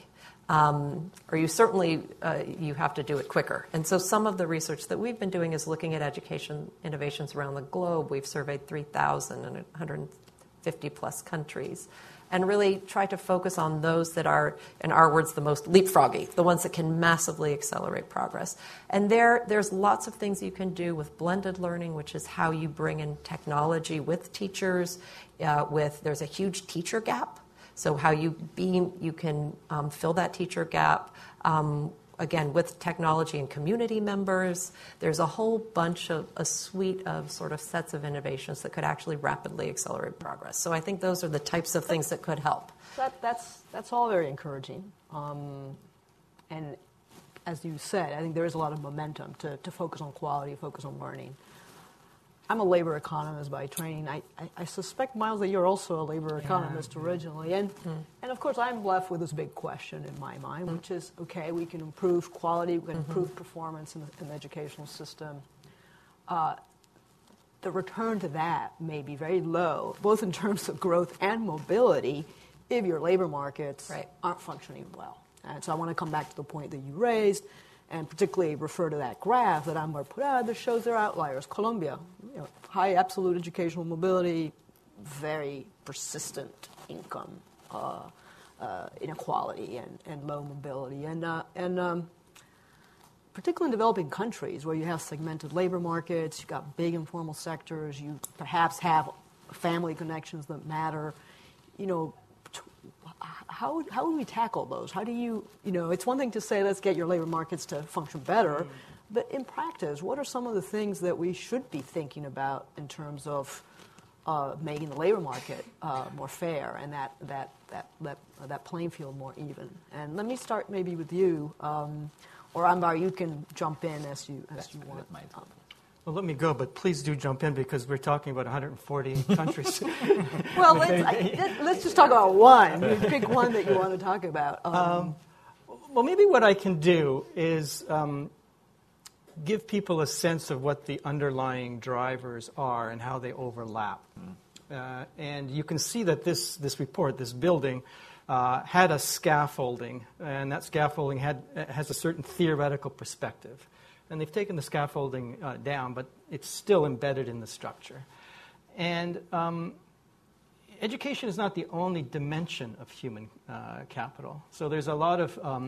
Um, or you certainly, uh, you have to do it quicker. And so some of the research that we've been doing is looking at education innovations around the globe. We've surveyed three thousand in one hundred fifty plus countries and really try to focus on those that are, in our words, the most leapfroggy, the ones that can massively accelerate progress. And there, there's lots of things you can do with blended learning, which is how you bring in technology with teachers. Uh, with there's a huge teacher gap. So how you beam, you can um, fill that teacher gap, um, again, with technology and community members. There's a whole bunch of, a suite of sort of sets of innovations that could actually rapidly accelerate progress. So I think those are the types of things that could help. That, that's, that's all very encouraging. Um, and as you said, I think there is a lot of momentum to, to focus on quality, focus on learning. I'm a labor economist by training. I, I, I suspect, Miles, that you're also a labor economist yeah. originally. And, mm. and, of course, I'm left with this big question in my mind, mm. which is, okay, we can improve quality, we can mm-hmm. improve performance in the, in the educational system. Uh, the return to that may be very low, both in terms of growth and mobility, if your labor markets right. aren't functioning well. And so I want to come back to the point that you raised, and particularly refer to that graph that I'm going to put out that shows their outliers. Colombia, you know, high absolute educational mobility, very persistent income uh, uh, inequality and, and low mobility. And, uh, and um, particularly in developing countries where you have segmented labor markets, you've got big informal sectors, you perhaps have family connections that matter, you know, How, how would we tackle those? How do you, you know, it's one thing to say, let's get your labor markets to function better, mm. but in practice, what are some of the things that we should be thinking about in terms of uh, making the labor market uh, more fair and that, that, that, that, uh, that playing field more even? And let me start maybe with you, um, or Anbar, you can jump in as you, as you want. Um, Well, let me go, but please do jump in because we're talking about one hundred forty countries. Well, let's, I, let's just talk about one. You pick one that you want to talk about. Um, um, well, maybe what I can do is um, give people a sense of what the underlying drivers are and how they overlap. Mm. Uh, and you can see that this, this report, this building, uh, had a scaffolding, and that scaffolding had, has a certain theoretical perspective. And they've taken the scaffolding uh, down, but it's still embedded in the structure. And um, education is not the only dimension of human uh, capital. So there's a lot of um,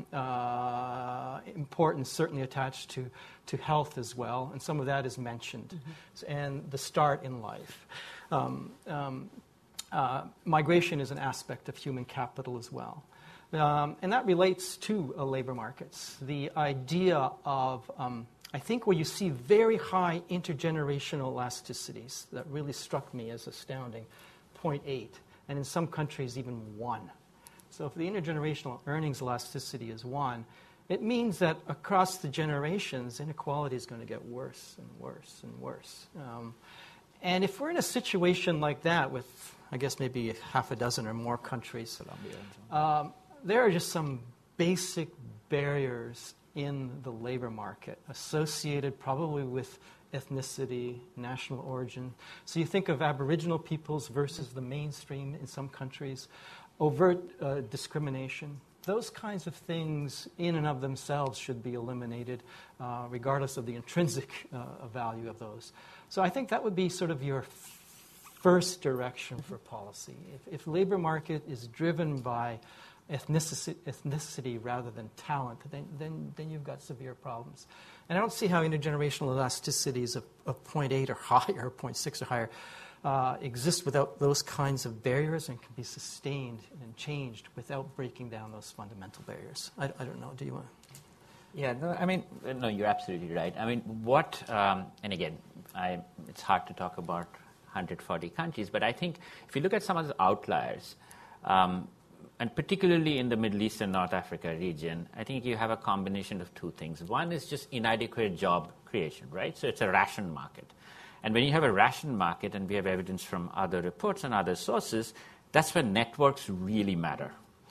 uh, importance certainly attached to, to health as well, and some of that is mentioned, mm-hmm. and the start in life. Um, um, uh, migration is an aspect of human capital as well. Um, and that relates to uh, labor markets. The idea of, um, I think where you see very high intergenerational elasticities that really struck me as astounding, zero point eight, and in some countries even one. So if the intergenerational earnings elasticity is one, it means that across the generations, inequality is going to get worse and worse and worse. Um, and if we're in a situation like that with, I guess, maybe half a dozen or more countries, um, there are just some basic barriers in the labor market associated probably with ethnicity, national origin. So you think of Aboriginal peoples versus the mainstream in some countries, overt uh, discrimination. Those kinds of things in and of themselves should be eliminated, uh, regardless of the intrinsic uh, value of those. So I think that would be sort of your f- first direction for policy. If, if labor market is driven by ethnicity, ethnicity rather than talent, then, then, then you've got severe problems. And I don't see how intergenerational elasticities of, of zero point eight or higher, or zero point six or higher, uh, exist without those kinds of barriers and can be sustained and changed without breaking down those fundamental barriers. I, I don't know. Do you want to? Yeah, no, I mean, no, you're absolutely right. I mean, what, um, and again, I, it's hard to talk about one hundred forty countries, but I think if you look at some of the outliers, um, and particularly in the Middle East and North Africa region, I think you have a combination of two things. One is just inadequate job creation, right? So it's a ration market. And when you have a ration market, and we have evidence from other reports and other sources, that's when networks really matter.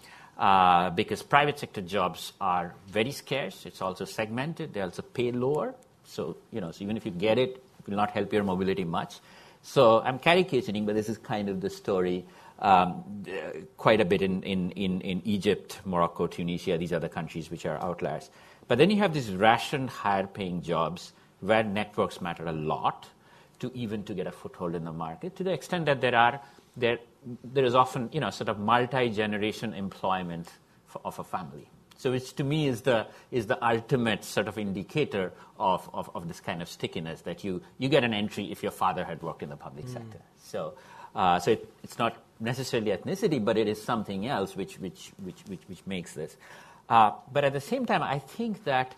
Uh, because private sector jobs are very scarce. It's also segmented. They also pay lower. So, you know, so even if you get it, it will not help your mobility much. So I'm caricaturing, but this is kind of the story um, uh, quite a bit in, in, in, in Egypt, Morocco, Tunisia, these are the countries which are outliers. But then you have these rationed, higher-paying jobs where networks matter a lot to even to get a foothold in the market, to the extent that there are there there is often, you know, sort of multi-generation employment for, of a family. So which to me is the is the ultimate sort of indicator of, of, of this kind of stickiness, that you, you get an entry if your father had worked in the public mm. sector. So uh, so it, it's not necessarily ethnicity, but it is something else which which which which, which makes this. Uh, but at the same time, I think that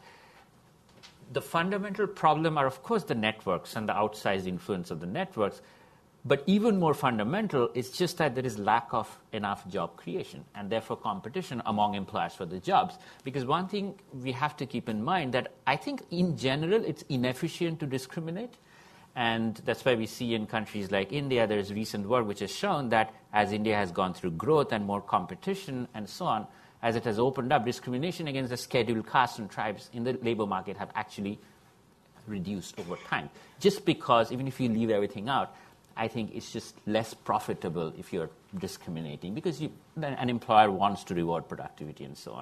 the fundamental problem are, of course, the networks and the outsized influence of the networks. But even more fundamental is just that there is lack of enough job creation and therefore competition among employers for the jobs. Because one thing we have to keep in mind that I think in general it's inefficient to discriminate. And that's why we see in countries like India, there is recent work which has shown that as India has gone through growth and more competition and so on, as it has opened up, discrimination against the scheduled castes and tribes in the labor market have actually reduced over time. Just because, even if you leave everything out, I think it's just less profitable if you're discriminating, because you, an employer wants to reward productivity and so on.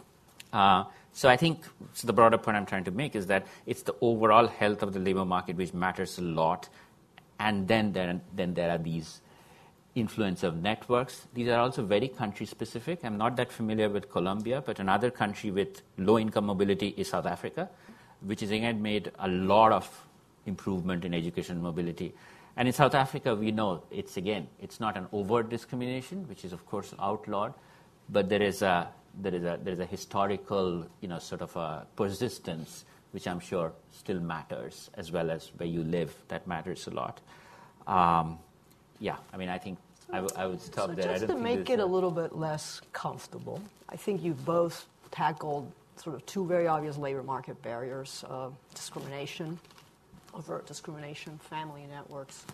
Uh, so I think so the broader point I'm trying to make is that it's the overall health of the labor market which matters a lot, and then there, then there are these influence of networks. These are also very country-specific. I'm not that familiar with Colombia, but another country with low-income mobility is South Africa, which has again made a lot of improvement in education mobility. And in South Africa, we know it's, again, it's not an overt discrimination, which is, of course, outlawed, but there is a there is a there is a historical, you know, sort of a persistence, which I'm sure still matters, as well as where you live. That matters a lot. Um, Yeah, I mean, I think I, w- I would stop so there. Just I don't to think make it a little bit less comfortable, I think you've both tackled sort of two very obvious labor market barriers, uh, discrimination, overt discrimination, family networks.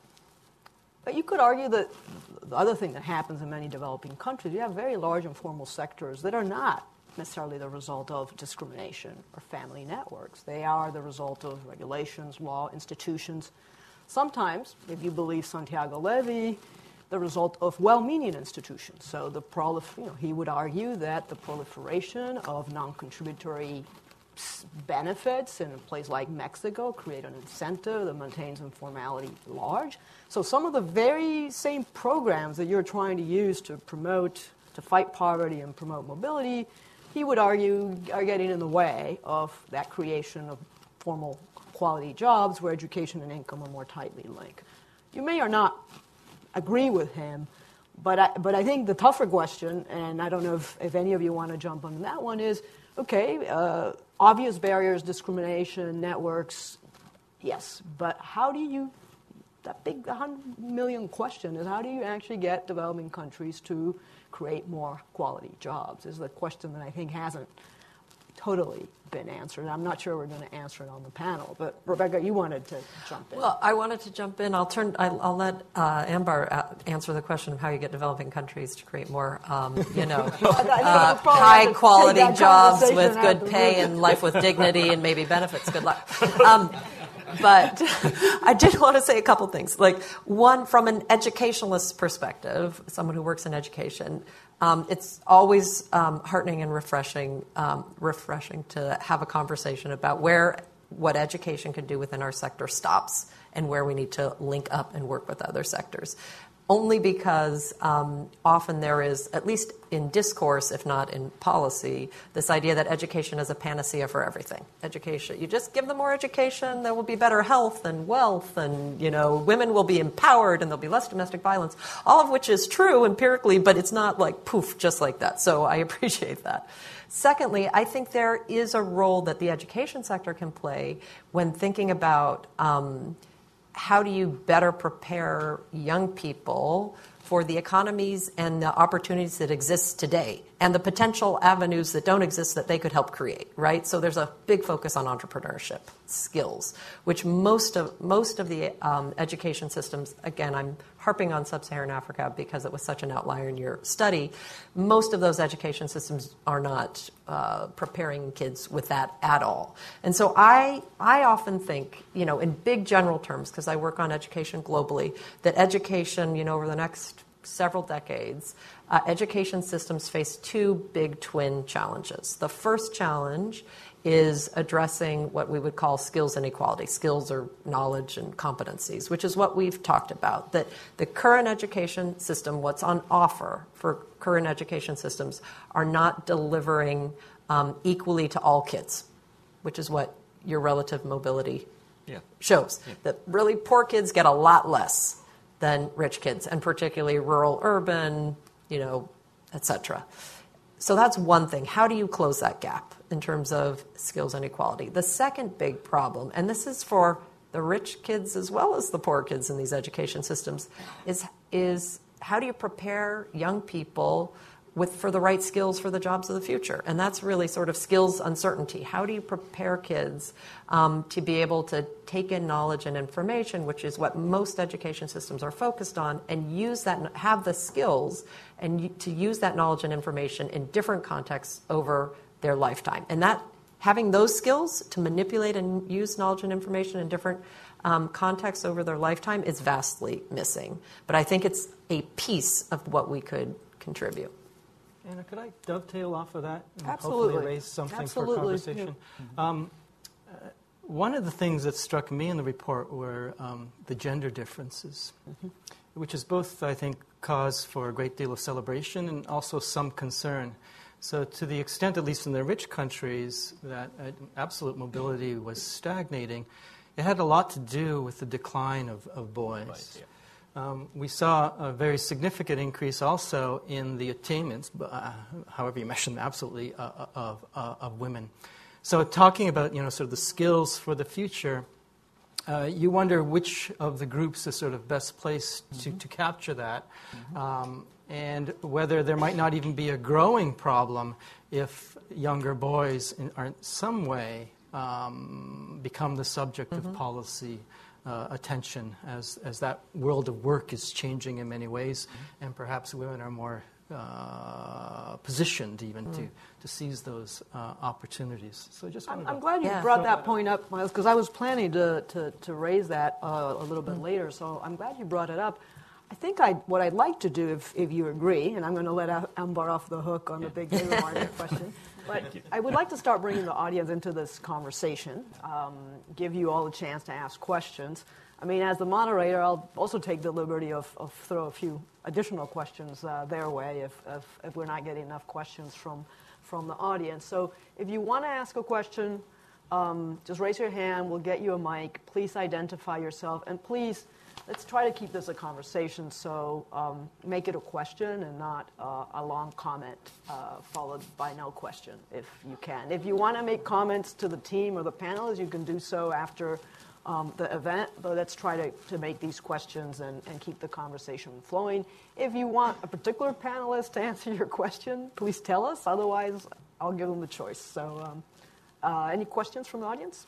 But you could argue that the other thing that happens in many developing countries, you have very large informal sectors that are not necessarily the result of discrimination or family networks. They are the result of regulations, law, institutions. Sometimes, if you believe Santiago Levy, the result of well-meaning institutions. So the prolif- you know, he would argue that the proliferation of non-contributory benefits in a place like Mexico create an incentive that maintains informality large. So some of the very same programs that you're trying to use to promote, to fight poverty and promote mobility, he would argue are getting in the way of that creation of formal quality jobs where education and income are more tightly linked. You may or not agree with him, but I, but I think the tougher question, and I don't know if, if any of you want to jump on that one, is, okay, uh, obvious barriers, discrimination, networks, yes, but how do you, that big one hundred million question is, how do you actually get developing countries to create more quality jobs is the question that I think hasn't totally been answered. I'm not sure we're going to answer it on the panel, but Rebecca, you wanted to jump in. Well, I wanted to jump in. I'll turn. I'll, I'll let uh, Ambar answer the question of how you get developing countries to create more, um, you know, uh, high-quality jobs with good pay and life with dignity and maybe benefits. Good luck. Um, But I did want to say a couple things. Like, one, from an educationalist perspective, someone who works in education, um, it's always um, heartening and refreshing, um, refreshing to have a conversation about where what education can do within our sector stops and where we need to link up and work with other sectors. Only because um, often there is, at least in discourse, if not in policy, this idea that education is a panacea for everything. Education, you just give them more education, there will be better health and wealth, and you know, women will be empowered, and there'll be less domestic violence. All of which is true empirically, but it's not like poof, just like that. So I appreciate that. Secondly, I think there is a role that the education sector can play when thinking about um, how do you better prepare young people for the economies and the opportunities that exist today and the potential avenues that don't exist that they could help create, right? So there's a big focus on entrepreneurship skills, which most of most of the um, education systems, again, I'm harping on sub-Saharan Africa because it was such an outlier in your study, most of those education systems are not uh, preparing kids with that at all. And so I, I often think, you know, in big general terms, because I work on education globally, that education, you know, over the next several decades, uh, education systems face two big twin challenges. The first challenge is addressing what we would call skills inequality, skills or knowledge and competencies, which is what we've talked about, that the current education system, what's on offer for current education systems, are not delivering um, equally to all kids, which is what your relative mobility yeah. shows. Yeah. That really poor kids get a lot less than rich kids, and particularly rural, urban, you know, et cetera. So that's one thing. How do you close that gap in terms of skills inequality? The second big problem, and this is for the rich kids as well as the poor kids in these education systems, is, is how do you prepare young people with for the right skills for the jobs of the future? And that's really sort of skills uncertainty. How do you prepare kids um, to be able to take in knowledge and information, which is what most education systems are focused on, and use that, have the skills and to use that knowledge and information in different contexts over their lifetime? And that having those skills to manipulate and use knowledge and information in different um, contexts over their lifetime is vastly missing. But I think it's a piece of what we could contribute. Anna, could I dovetail off of that and Absolutely. hopefully raise something Absolutely. for conversation? Yeah. Mm-hmm. um, uh, one of the things that struck me in the report were um, the gender differences, mm-hmm. which is both, I think, cause for a great deal of celebration and also some concern. So to the extent, at least in the rich countries, that uh, absolute mobility was stagnating, it had a lot to do with the decline of, of boys. Right, yeah. Um, we saw a very significant increase also in the attainments, uh, however you measure them, absolutely, uh, of, uh, of women. So talking about, you know, sort of the skills for the future, uh, you wonder which of the groups is sort of best placed mm-hmm. to, to capture that, mm-hmm. um, and whether there might not even be a growing problem if younger boys in, are in some way um, become the subject mm-hmm. of policy Uh, attention as, as that world of work is changing in many ways, mm-hmm. and perhaps women are more uh, positioned even mm. to, to seize those uh, opportunities. So just I'm, I'm to glad you yeah. brought that point up, Miles, because I was planning to, to, to raise that uh, a little bit mm. later, so I'm glad you brought it up. I think I, what I'd like to do, if, if you agree, and I'm going to let Ambar off the hook on the big labor market question, but I would like to start bringing the audience into this conversation, um, give you all a chance to ask questions. I mean, as the moderator, I'll also take the liberty of, of throw a few additional questions uh, their way if, if, if we're not getting enough questions from, from the audience. So if you want to ask a question, um, just raise your hand. We'll get you a mic. Please identify yourself, and please, let's try to keep this a conversation, so um, make it a question and not uh, a long comment uh, followed by no question, if you can. If you want to make comments to the team or the panelists, you can do so after um, the event, but let's try to, to make these questions and, and keep the conversation flowing. If you want a particular panelist to answer your question, please tell us. Otherwise, I'll give them the choice. So um, uh, any questions from the audience?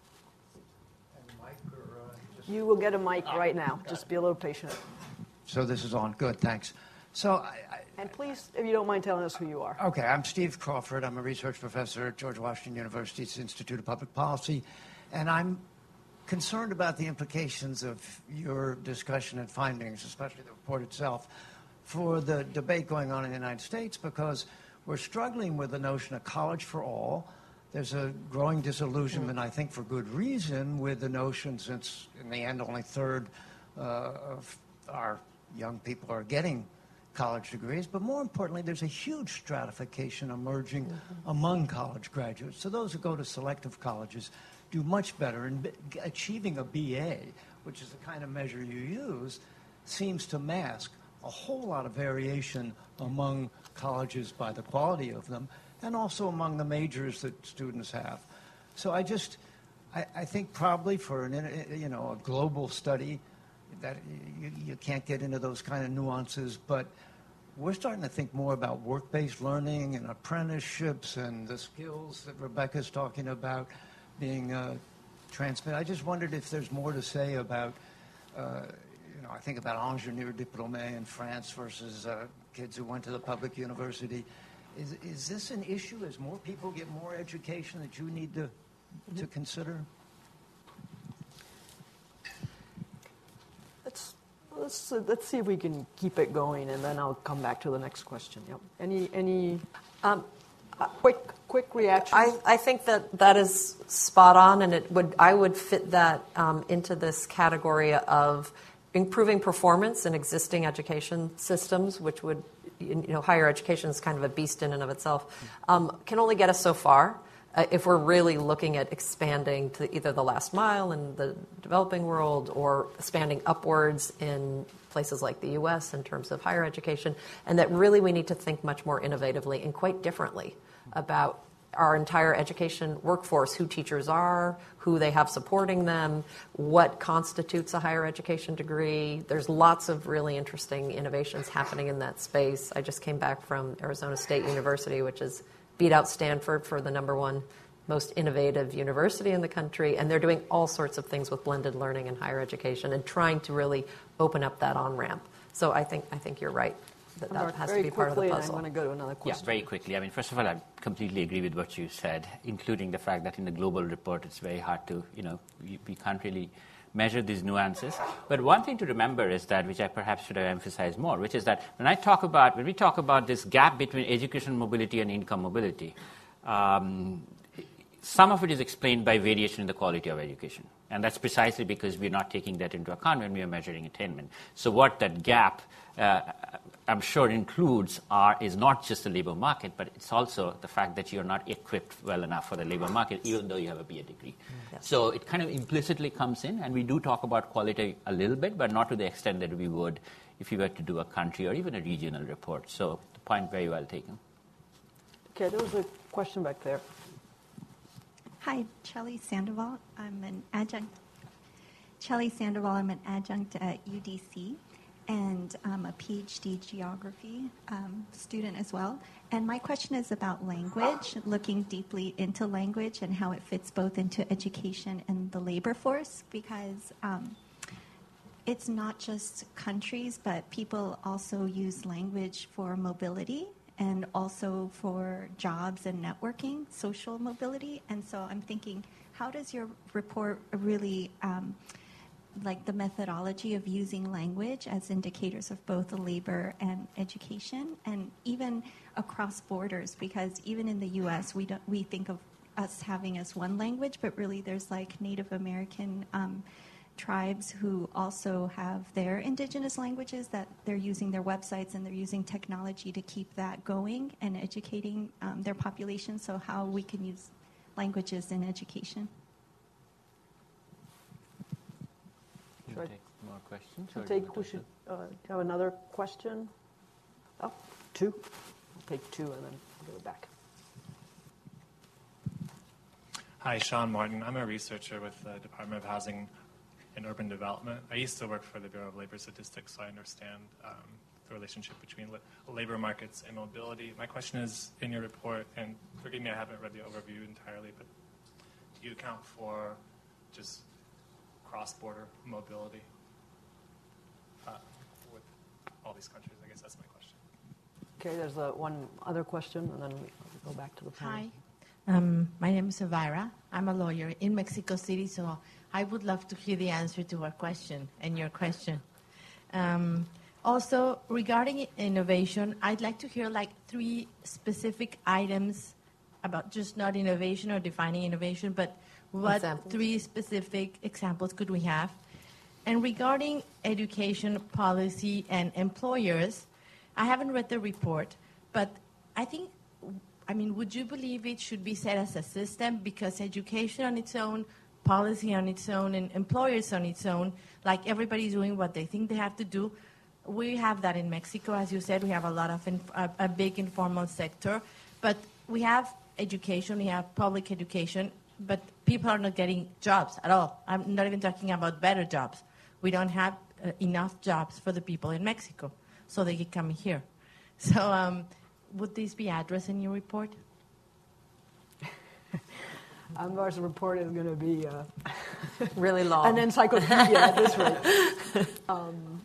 You will get a mic right now. Just be a little patient. So this is on. Good, thanks. So, I, I, and please, if you don't mind telling us who you are. Okay, I'm Steve Crawford. I'm a research professor at George Washington University's Institute of Public Policy, and I'm concerned about the implications of your discussion and findings, especially the report itself, for the debate going on in the United States, because we're struggling with the notion of college for all. There's a growing disillusionment, I think for good reason, with the notion, since in the end only a third uh, of our young people are getting college degrees, but more importantly, there's a huge stratification emerging mm-hmm. among college graduates. So those who go to selective colleges do much better, and achieving a B A, which is the kind of measure you use, seems to mask a whole lot of variation among colleges by the quality of them, and also among the majors that students have. So I just, I, I think probably for an, you know, a global study, that you, you can't get into those kind of nuances, but we're starting to think more about work-based learning and apprenticeships and the skills that Rebecca's talking about being uh, transmitted. I just wondered if there's more to say about, uh, you know, I think about ingénieur diplômé in France versus uh, kids who went to the public university. Is, is this an issue as more people get more education that you need to, to consider? Let's, let's, uh, let's see if we can keep it going, and then I'll come back to the next question. Yep. Any, any um, uh, quick, quick reaction? I, I think that that is spot on, and it would I would fit that um, into this category of improving performance in existing education systems, which would, you know, higher education is kind of a beast in and of itself, um, can only get us so far. Uh, if we're really looking at expanding to either the last mile in the developing world or expanding upwards in places like the U S in terms of higher education, and that really we need to think much more innovatively and quite differently about our entire education workforce, who teachers are, who they have supporting them, what constitutes a higher education degree. There's lots of really interesting innovations happening in that space. I just came back from Arizona State University, which is beat out Stanford for the number one most innovative university in the country, and they're doing all sorts of things with blended learning and higher education and trying to really open up that on-ramp. So I think I think you're right that that has to be part of the puzzle. I'm going to go to another question. Yeah, very quickly. I mean, first of all, I completely agree with what you said, including the fact that in the global report, it's very hard to, you know, we, we can't really measure these nuances. But one thing to remember is that, which I perhaps should have emphasized more, which is that when I talk about, when we talk about this gap between education mobility and income mobility, um, some of it is explained by variation in the quality of education. And that's precisely because we're not taking that into account when we are measuring attainment. So what that gap, uh, I'm sure, includes are, is not just the labor market, but it's also the fact that you're not equipped well enough for the labor market, even though you have a B A degree. Yes. So it kind of implicitly comes in, and we do talk about quality a little bit, but not to the extent that we would if we were to do a country or even a regional report. So the point very well taken. Okay, there was a question back there. Hi, Chelly Sandoval. I'm an adjunct. Chelly Sandoval. I'm an adjunct at U D C, and I'm a PhD geography um, student as well. And my question is about language, looking deeply into language and how it fits both into education and the labor force, because um, it's not just countries, but people also use language for mobility and also for jobs and networking, social mobility. And so I'm thinking, how does your report really, um, like the methodology of using language as indicators of both labor and education, and even across borders? Because even in the U S, we don't, we think of us having as one language, but really there's like Native American um, tribes who also have their indigenous languages that they're using their websites, and they're using technology to keep that going and educating um, their population. So how we can use languages in education. Should I take more questions? Should take, we should uh, have another question. Oh, two. I'll take two and then go back. Hi, Sean Martin. I'm a researcher with the Department of Housing and Urban Development. I used to work for the Bureau of Labor Statistics, so I understand um, the relationship between la- labor markets and mobility. My question is, in your report, and forgive me, I haven't read the overview entirely, but do you account for just cross-border mobility uh, with all these countries? I guess that's my question. Okay, there's uh, one other question, and then we go back to the panel. Hi. Um, my name is Elvira. I'm a lawyer in Mexico City, so I would love to hear the answer to our question and your question. Um, also, regarding innovation, I'd like to hear like three specific items about just not innovation or defining innovation, but what Examples. three specific examples could we have? And regarding education policy and employers, I haven't read the report, but I think, I mean, would you believe it should be set as a system? Because education on its own, policy on its own, and employers on its own, like everybody's doing what they think they have to do. We have that in Mexico, as you said. We have a lot of inf- a, a big informal sector, but we have education, we have public education, but people are not getting jobs at all. I'm not even talking about better jobs. We don't have uh, enough jobs for the people in Mexico, so they can come here. So um, would this be addressed in your report? Ambar's report is going to be uh, really long. An encyclopedia at this rate. Um,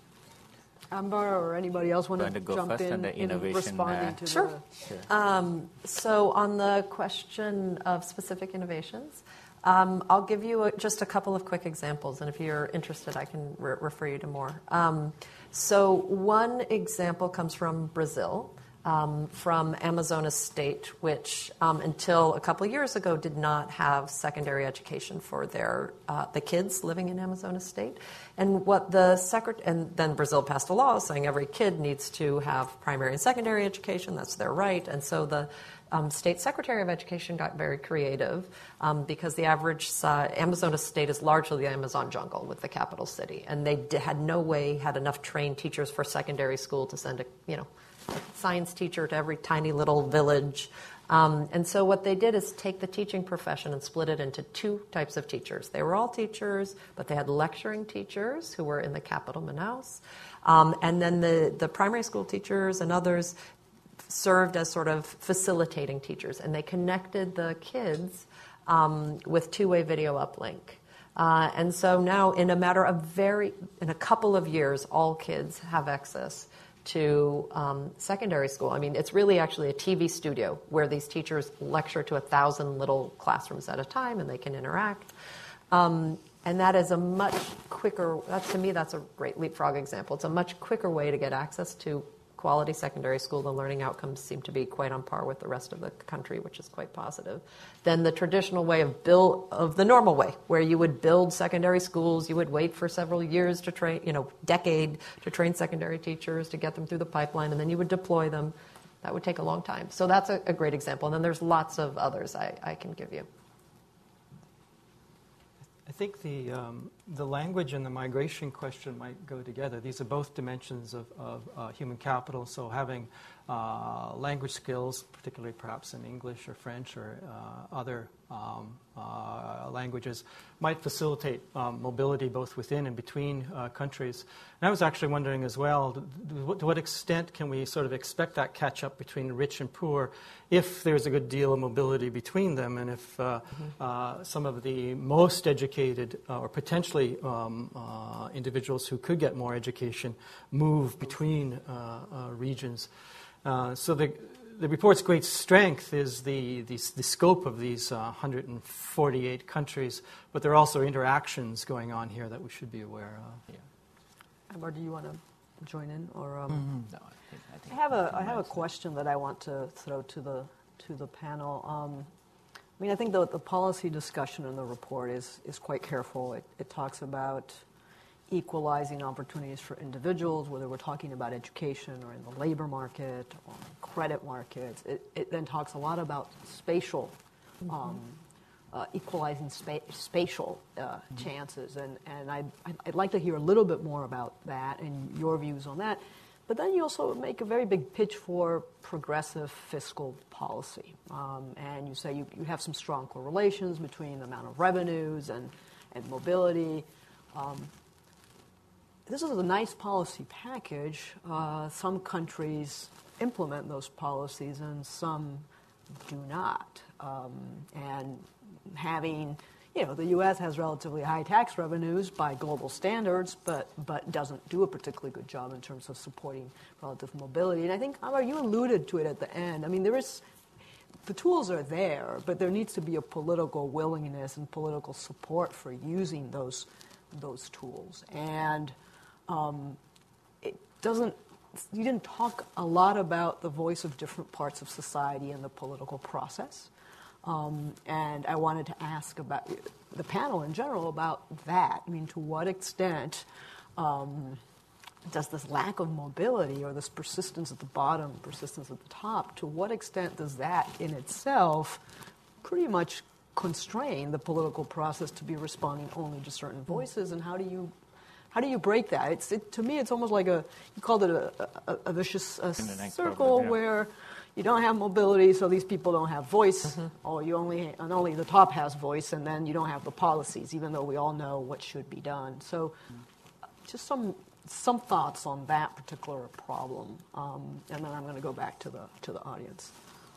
Ambar or anybody else want to go jump first in on the in innovation, responding uh, to Sure. the... Sure. Um, so on the question of specific innovations, um, I'll give you a, just a couple of quick examples, and if you're interested, I can re- refer you to more. Um, so one example comes from Brazil. Um, from Amazonas State, which um, until a couple of years ago did not have secondary education for their uh, the kids living in Amazonas State. And what the secret and then Brazil passed a law saying every kid needs to have primary and secondary education. That's their right. And so the um, state secretary of education got very creative um, because the average uh, Amazonas State is largely the Amazon jungle with the capital city, and they d- had no way had enough trained teachers for secondary school to send a you know. a science teacher to every tiny little village. Um, and so what they did is take the teaching profession and split it into two types of teachers. They were all teachers, but they had lecturing teachers who were in the capital, Manaus. Um, and then the, the primary school teachers and others served as sort of facilitating teachers. And they connected the kids um, with two-way video uplink. Uh, and so now in a matter of very, in a couple of years, all kids have access to um, secondary school. I mean, it's really actually a T V studio where these teachers lecture to a thousand little classrooms at a time and they can interact. Um, and that is a much quicker, that, to me, that's a great leapfrog example. It's a much quicker way to get access to quality secondary school. The learning outcomes seem to be quite on par with the rest of the country, which is quite positive, than the traditional way of build, of the normal way, where you would build secondary schools, you would wait for several years to train, you know, decade to train secondary teachers, to get them through the pipeline, and then you would deploy them. That would take a long time. So that's a, a great example. And then there's lots of others I, I can give you. I think the um, the language and the migration question might go together. These are both dimensions of, of uh, human capital. So having uh, language skills, particularly perhaps in English or French or uh, other um, uh, languages, might facilitate um, mobility both within and between uh, countries. And I was actually wondering as well, to, to what extent can we sort of expect that catch-up between rich and poor if there's a good deal of mobility between them, and if uh, mm-hmm. uh, some of the most educated uh, or potentially um, uh, individuals who could get more education move between uh, uh, regions. Uh, so the the report's great strength is the, the, the scope of these uh, one hundred forty-eight countries, but there are also interactions going on here that we should be aware of. Yeah. Ambar, do you want to join in? Or um, Mm-hmm. No, I think, I think I have a I have a question that I want to throw to the to the panel. Um, I mean, I think the the policy discussion in the report is is quite careful. It, it talks about equalizing opportunities for individuals, whether we're talking about education or in the labor market or credit markets. It, it then talks a lot about spatial, mm-hmm. um, uh, equalizing spa- spatial uh, mm-hmm. chances. And, and I'd, I'd like to hear a little bit more about that and your views on that. But then you also make a very big pitch for progressive fiscal policy. Um, and you say you, you have some strong correlations between the amount of revenues and, and mobility. Um, This is a nice policy package. Uh, some countries implement those policies and some do not. Um, and having, you know, the U S has relatively high tax revenues by global standards, but but doesn't do a particularly good job in terms of supporting relative mobility. And I think, Ambar, you alluded to it at the end. I mean, there is, the tools are there, but there needs to be a political willingness and political support for using those those tools. And um, it doesn't. You didn't talk a lot about the voice of different parts of society in the political process. Um, and I wanted to ask about the panel in general about that. I mean, to what extent um, does this lack of mobility or this persistence at the bottom, persistence at the top, to what extent does that in itself pretty much constrain the political process to be responding only to certain voices? And how do you how do you break that? It's it, to me, it's almost like a you called it a, a, a vicious a circle problem, yeah. where you don't have mobility, so these people don't have voice, mm-hmm. or you only and only the top has voice, and then you don't have the policies, even though we all know what should be done. So, just some some thoughts on that particular problem, um, and then I'm going to go back to the to the audience.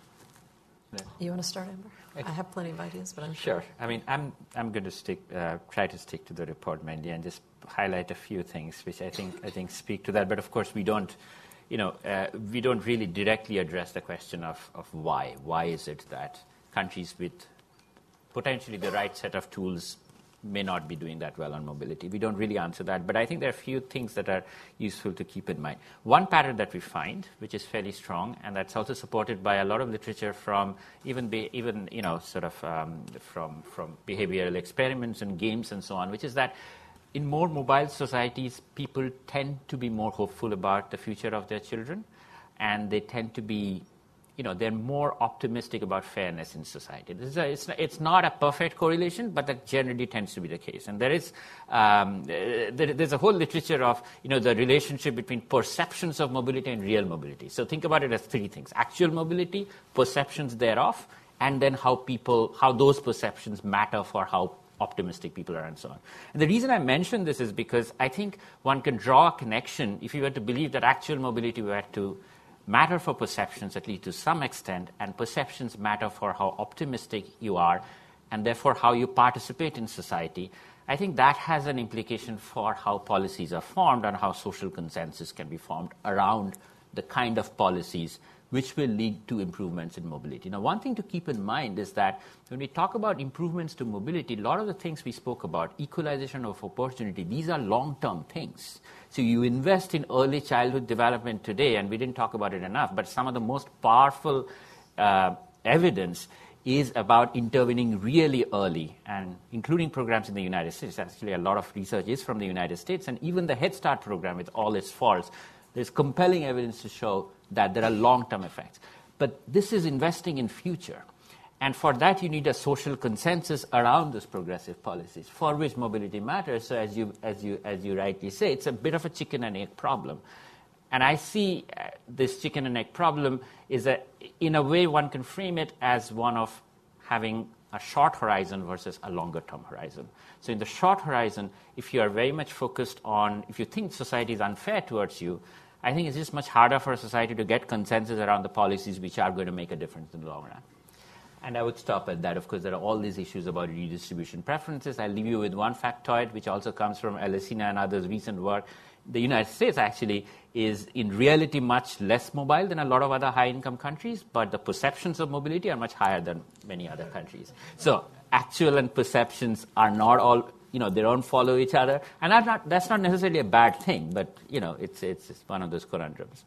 You want to start, Amber? I have plenty of ideas, but I'm sure. I mean, I'm I'm going to stick uh, try to stick to the report mainly and just highlight a few things which I think I think speak to that. But of course, we don't. You know, uh, we don't really directly address the question of, of why. Why is it that countries with potentially the right set of tools may not be doing that well on mobility? We don't really answer that, but I think there are a few things that are useful to keep in mind. One pattern that we find, which is fairly strong, and that's also supported by a lot of literature from even, be, even you know, sort of um, from, from behavioral experiments and games and so on, which is that in more mobile societies, people tend to be more hopeful about the future of their children, and they tend to be, you know, they're more optimistic about fairness in society. This is a, it's, it's not a perfect correlation, but that generally tends to be the case. And there is, um, there, there's a whole literature of, you know, the relationship between perceptions of mobility and real mobility. So think about it as three things: actual mobility, perceptions thereof, and then how people, how those perceptions matter for how optimistic people are, and so on. And the reason I mention this is because I think one can draw a connection, if you were to believe that actual mobility were to matter for perceptions, at least to some extent, and perceptions matter for how optimistic you are, and therefore how you participate in society. I think that has an implication for how policies are formed and how social consensus can be formed around the kind of policies which will lead to improvements in mobility. Now, one thing to keep in mind is that when we talk about improvements to mobility, a lot of the things we spoke about, equalization of opportunity, these are long-term things. So you invest in early childhood development today, and we didn't talk about it enough, but some of the most powerful uh, evidence is about intervening really early, and including programs in the United States. Actually, a lot of research is from the United States, and even the Head Start program, with all its faults, there's compelling evidence to show that there are long-term effects. But this is investing in future. And for that, you need a social consensus around those progressive policies, for which mobility matters. So as you, as you, as you rightly say, it's a bit of a chicken and egg problem. And I see uh, this chicken and egg problem is that, in a way, one can frame it as one of having a short horizon versus a longer-term horizon. So in the short horizon, if you are very much focused on, if you think society is unfair towards you, I think it's just much harder for a society to get consensus around the policies which are going to make a difference in the long run. And I would stop at that. Of course, there are all these issues about redistribution preferences. I'll leave you with one factoid, which also comes from Alessina and others' recent work. The United States actually is in reality much less mobile than a lot of other high-income countries, but the perceptions of mobility are much higher than many other countries. So actual and perceptions are not all, you know, they don't follow each other. And that's not, that's not necessarily a bad thing, but, you know, it's, it's, it's one of those conundrums.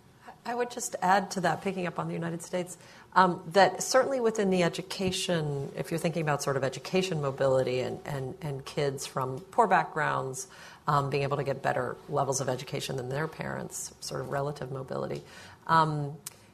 I would just add to that, picking up on the United States, um, that certainly within the education, if you're thinking about sort of education mobility and, and, and kids from poor backgrounds um, being able to get better levels of education than their parents, sort of relative mobility, um,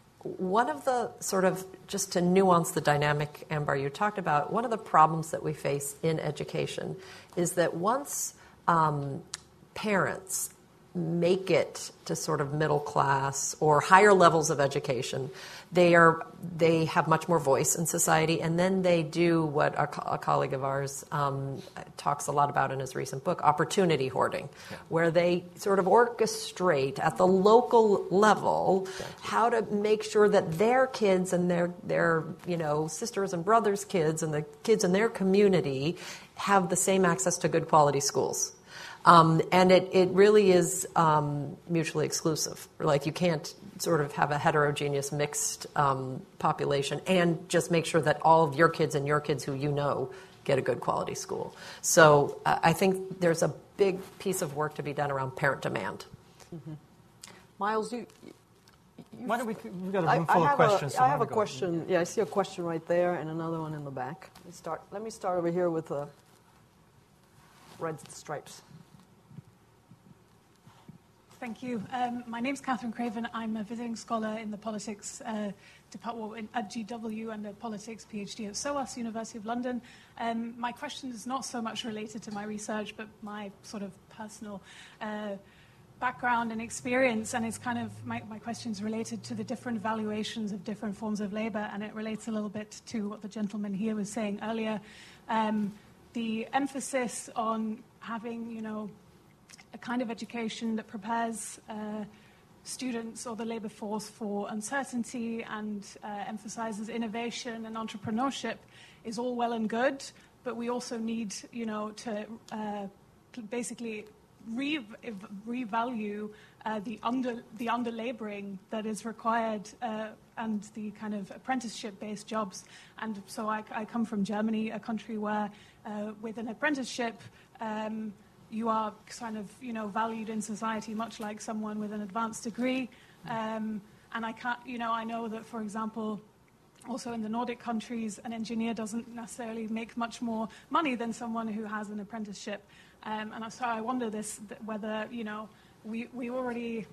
one of the sort of, just to nuance the dynamic, Amber, you talked about, one of the problems that we face in education is that once um, parents make it to sort of middle class or higher levels of education, they are they have much more voice in society, and then they do what a, co- a colleague of ours um, talks a lot about in his recent book, opportunity hoarding, yeah. where they sort of orchestrate at the local level how to make sure that their kids and their their you know sisters and brothers' kids and the kids in their community have the same access to good quality schools. Um, and it, it really is um, mutually exclusive. Like you can't sort of have a heterogeneous mixed um, population and just make sure that all of your kids and your kids who you know get a good quality school. So uh, I think there's a big piece of work to be done around parent demand. Mm-hmm. Miles, you... Why don't we, we've got a I, room full I of questions. A, so I have a go. question. Yeah, I see a question right there and another one in the back. Let me start, let me start over here with the red stripes. Thank you. Um, my name's Catherine Craven. I'm a visiting scholar in the politics uh, department at G W and a politics PhD at SOAS, University of London. Um, my question is not so much related to my research, but my sort of personal uh, background and experience, and it's kind of, my, my question is related to the different valuations of different forms of labor, and it relates a little bit to what the gentleman here was saying earlier. Um, the emphasis on having, you know, a kind of education that prepares uh, students or the labor force for uncertainty and uh, emphasizes innovation and entrepreneurship is all well and good, but we also need, you know, to uh, basically re- revalue uh, the under the under laboring that is required uh, and the kind of apprenticeship-based jobs. And so I, I come from Germany, a country where uh, with an apprenticeship, um, you are kind of, you know, valued in society much like someone with an advanced degree. Um, and I can't, you know, I know that, for example, also in the Nordic countries, an engineer doesn't necessarily make much more money than someone who has an apprenticeship. Um, and so I wonder this, whether, you know, we, we already,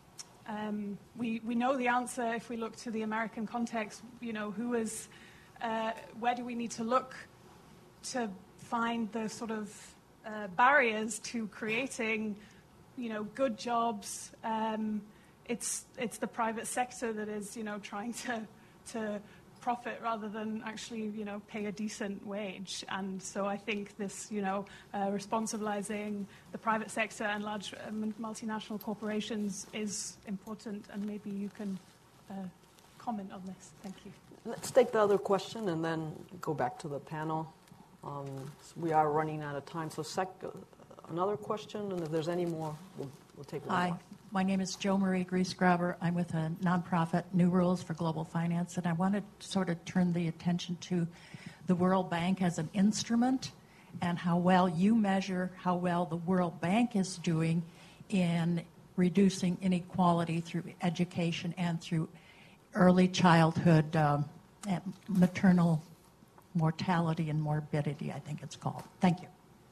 um, we, we know the answer if we look to the American context, you know, who is, uh, where do we need to look to find the sort of Uh, barriers to creating, you know, good jobs. Um, it's it's the private sector that is, you know, trying to to profit rather than actually, you know, pay a decent wage. And so I think this, you know, uh, responsibilizing the private sector and large uh, multinational corporations is important. And maybe you can uh, comment on this. Thank you. Let's take the other question and then go back to the panel. Um, so we are running out of time. So sec, uh, another question, and if there's any more, we'll, we'll take one Hi, more. My name is Jo Marie Griesgraber. I'm with a nonprofit, New Rules for Global Finance, and I wanted to sort of turn the attention to the World Bank as an instrument and how well you measure how well the World Bank is doing in reducing inequality through education and through early childhood um, and maternal mortality and morbidity, I think it's called. Thank you.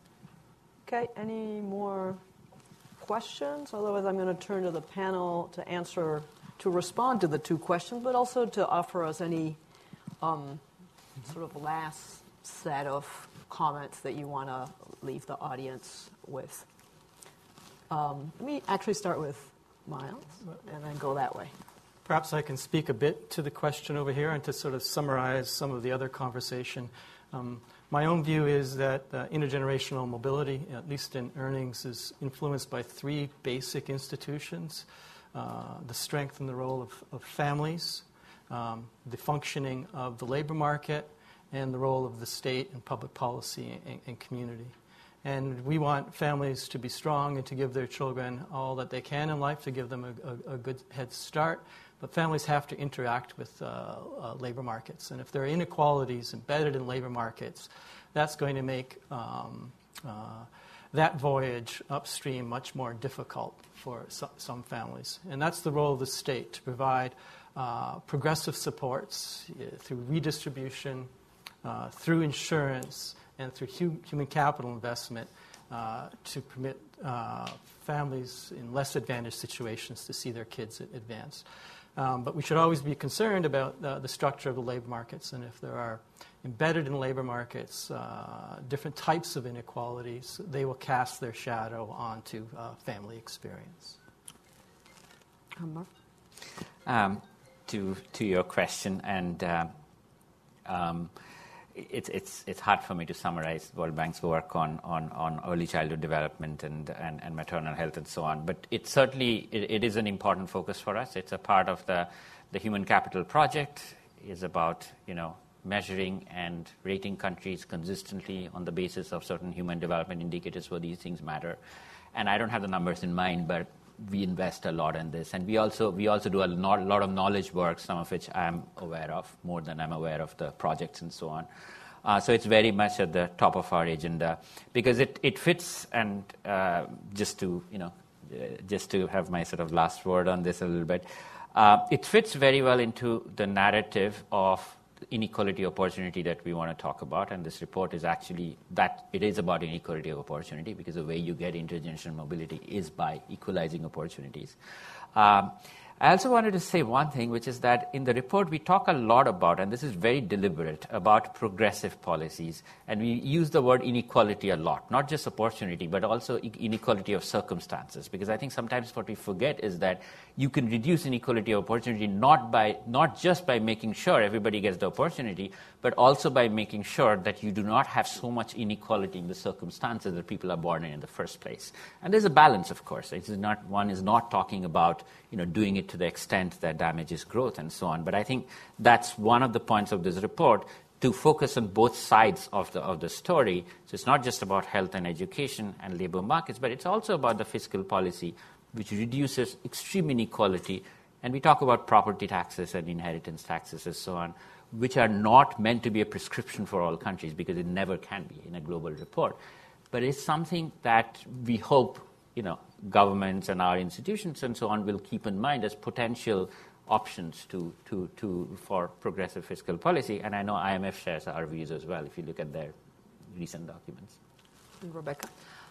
Okay, any more questions? Otherwise, I'm going to turn to the panel to answer, to respond to the two questions, but also to offer us any um, sort of last set of comments that you want to leave the audience with. Um, let me actually start with Miles and then go that way. Perhaps I can speak a bit to the question over here and to sort of summarize some of the other conversation. Um, my own view is that uh, intergenerational mobility, at least in earnings, is influenced by three basic institutions: uh, the strength and the role of, of families, um, the functioning of the labor market, and the role of the state and public policy and, and community. And we want families to be strong and to give their children all that they can in life, to give them a, a, a good head start. But families have to interact with uh, uh, labor markets. And if there are inequalities embedded in labor markets, that's going to make um, uh, that voyage upstream much more difficult for so- some families. And that's the role of the state, to provide uh, progressive supports uh, through redistribution, uh, through insurance, and through hu- human capital investment uh, to permit uh, families in less advantaged situations to see their kids advance. Um, but we should always be concerned about uh, the structure of the labor markets, and if there are embedded in labor markets uh, different types of inequalities, they will cast their shadow onto uh, family experience. Um, to to your question, and uh, um, it's it's it's hard for me to summarize World Bank's work on, on, on early childhood development and, and, and maternal health and so on. But it certainly it, it is an important focus for us. It's a part of the the Human Capital Project. Is about you know measuring and rating countries consistently on the basis of certain human development indicators where these things matter. And I don't have the numbers in mind, but we invest a lot in this. And we also we also do a lot, lot of knowledge work, some of which I'm aware of, more than I'm aware of the projects and so on. Uh, so it's very much at the top of our agenda because it, it fits, and uh, just to, you know, uh, just to have my sort of last word on this a little bit, uh, it fits very well into the narrative of inequality opportunity that we want to talk about, and this report is actually that it is about inequality of opportunity because the way you get intergenerational mobility is by equalizing opportunities. Um, I also wanted to say one thing, which is that in the report we talk a lot about, and this is very deliberate, about progressive policies, and we use the word inequality a lot, not just opportunity, but also inequality of circumstances, because I think sometimes what we forget is that you can reduce inequality of opportunity not by not just by making sure everybody gets the opportunity, but also by making sure that you do not have so much inequality in the circumstances that people are born in in the first place. And there's a balance, of course. It's not, one is not talking about, you know, doing it to the extent that damages growth and so on. But I think that's one of the points of this report, to focus on both sides of the of the story. So it's not just about health and education and labor markets, but it's also about the fiscal policy, which reduces extreme inequality. And we talk about property taxes and inheritance taxes and so on, which are not meant to be a prescription for all countries, because it never can be in a global report. But it's something that we hope, you know, governments and our institutions and so on will keep in mind as potential options to, to, to for progressive fiscal policy. And I know I M F shares our views as well, if you look at their recent documents. And Rebecca?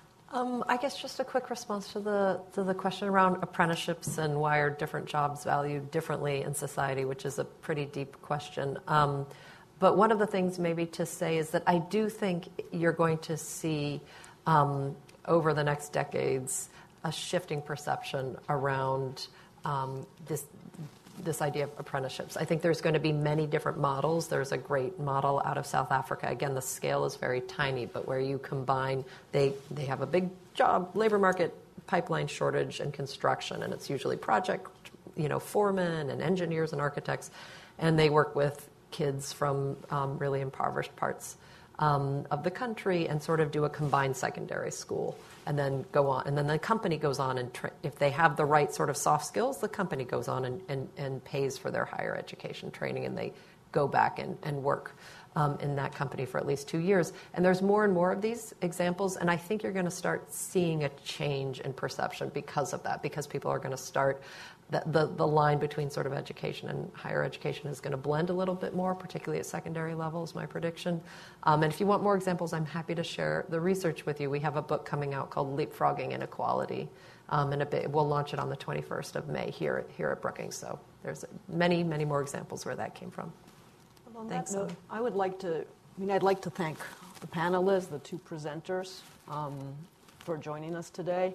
Um, I guess just a quick response to the to the question around apprenticeships and why are different jobs valued differently in society, which is a pretty deep question. Um, but one of the things maybe to say is that I do think you're going to see um, over the next decades a shifting perception around um, this this idea of apprenticeships. I think there's going to be many different models. There's a great model out of South Africa. Again, the scale is very tiny, but where you combine, they, they have a big job, labor market, pipeline shortage, and construction, and it's usually project, you know, foremen and engineers and architects, and they work with kids from um, really impoverished parts um, of the country and sort of do a combined secondary school. And then go on, and then the company goes on, and tra- if they have the right sort of soft skills, the company goes on and, and, and pays for their higher education training, and they go back and, and work um, in that company for at least two years. And there's more and more of these examples, and I think you're going to start seeing a change in perception because of that, because people are going to start, the, the, the line between sort of education and higher education is going to blend a little bit more, particularly at secondary level is my prediction. Um, and if you want more examples, I'm happy to share the research with you. We have a book coming out called Leapfrogging Inequality, um, and a bit, we'll launch it on the twenty-first of May here, here at Brookings. So there's many, many more examples where that came from. Well, on Thanks. that note, I would like to, I mean, I'd like to thank the panelists, the two presenters, um, for joining us today.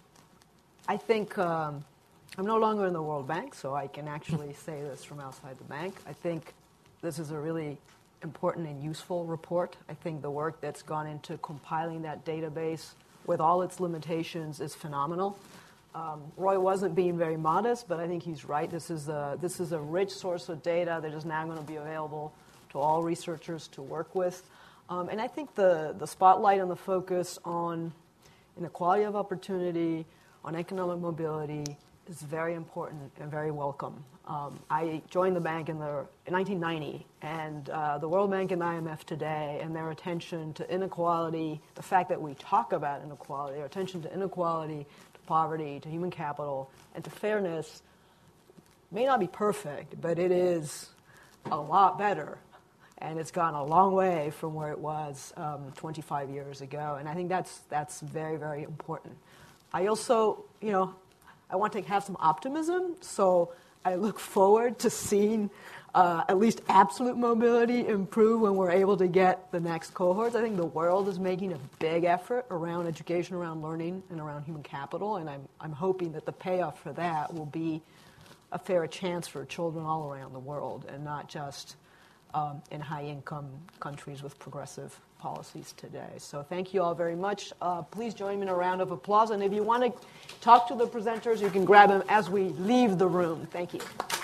I think um, I'm no longer in the World Bank, so I can actually say this from outside the bank. I think this is a really important and useful report. I think the work that's gone into compiling that database with all its limitations is phenomenal. Um, Roy wasn't being very modest, but I think he's right. This is a, this is a rich source of data that is now going to be available to all researchers to work with. Um, and I think the, the spotlight and the focus on inequality of opportunity, on economic mobility, is very important and very welcome. Um, I joined the bank in, the, in nineteen ninety, and uh, the World Bank and I M F today, and their attention to inequality, the fact that we talk about inequality, their attention to inequality, to poverty, to human capital, and to fairness may not be perfect, but it is a lot better. And it's gone a long way from where it was um, twenty-five years ago. And I think that's that's very, very important. I also, you know, I want to have some optimism, so I look forward to seeing uh, at least absolute mobility improve when we're able to get the next cohorts. I think the world is making a big effort around education, around learning, and around human capital, and I'm I'm hoping that the payoff for that will be a fair chance for children all around the world, and not just um, in high-income countries with progressive policies today. So thank you all very much. Uh, please join me in a round of applause. And if you want to talk to the presenters, you can grab them as we leave the room. Thank you.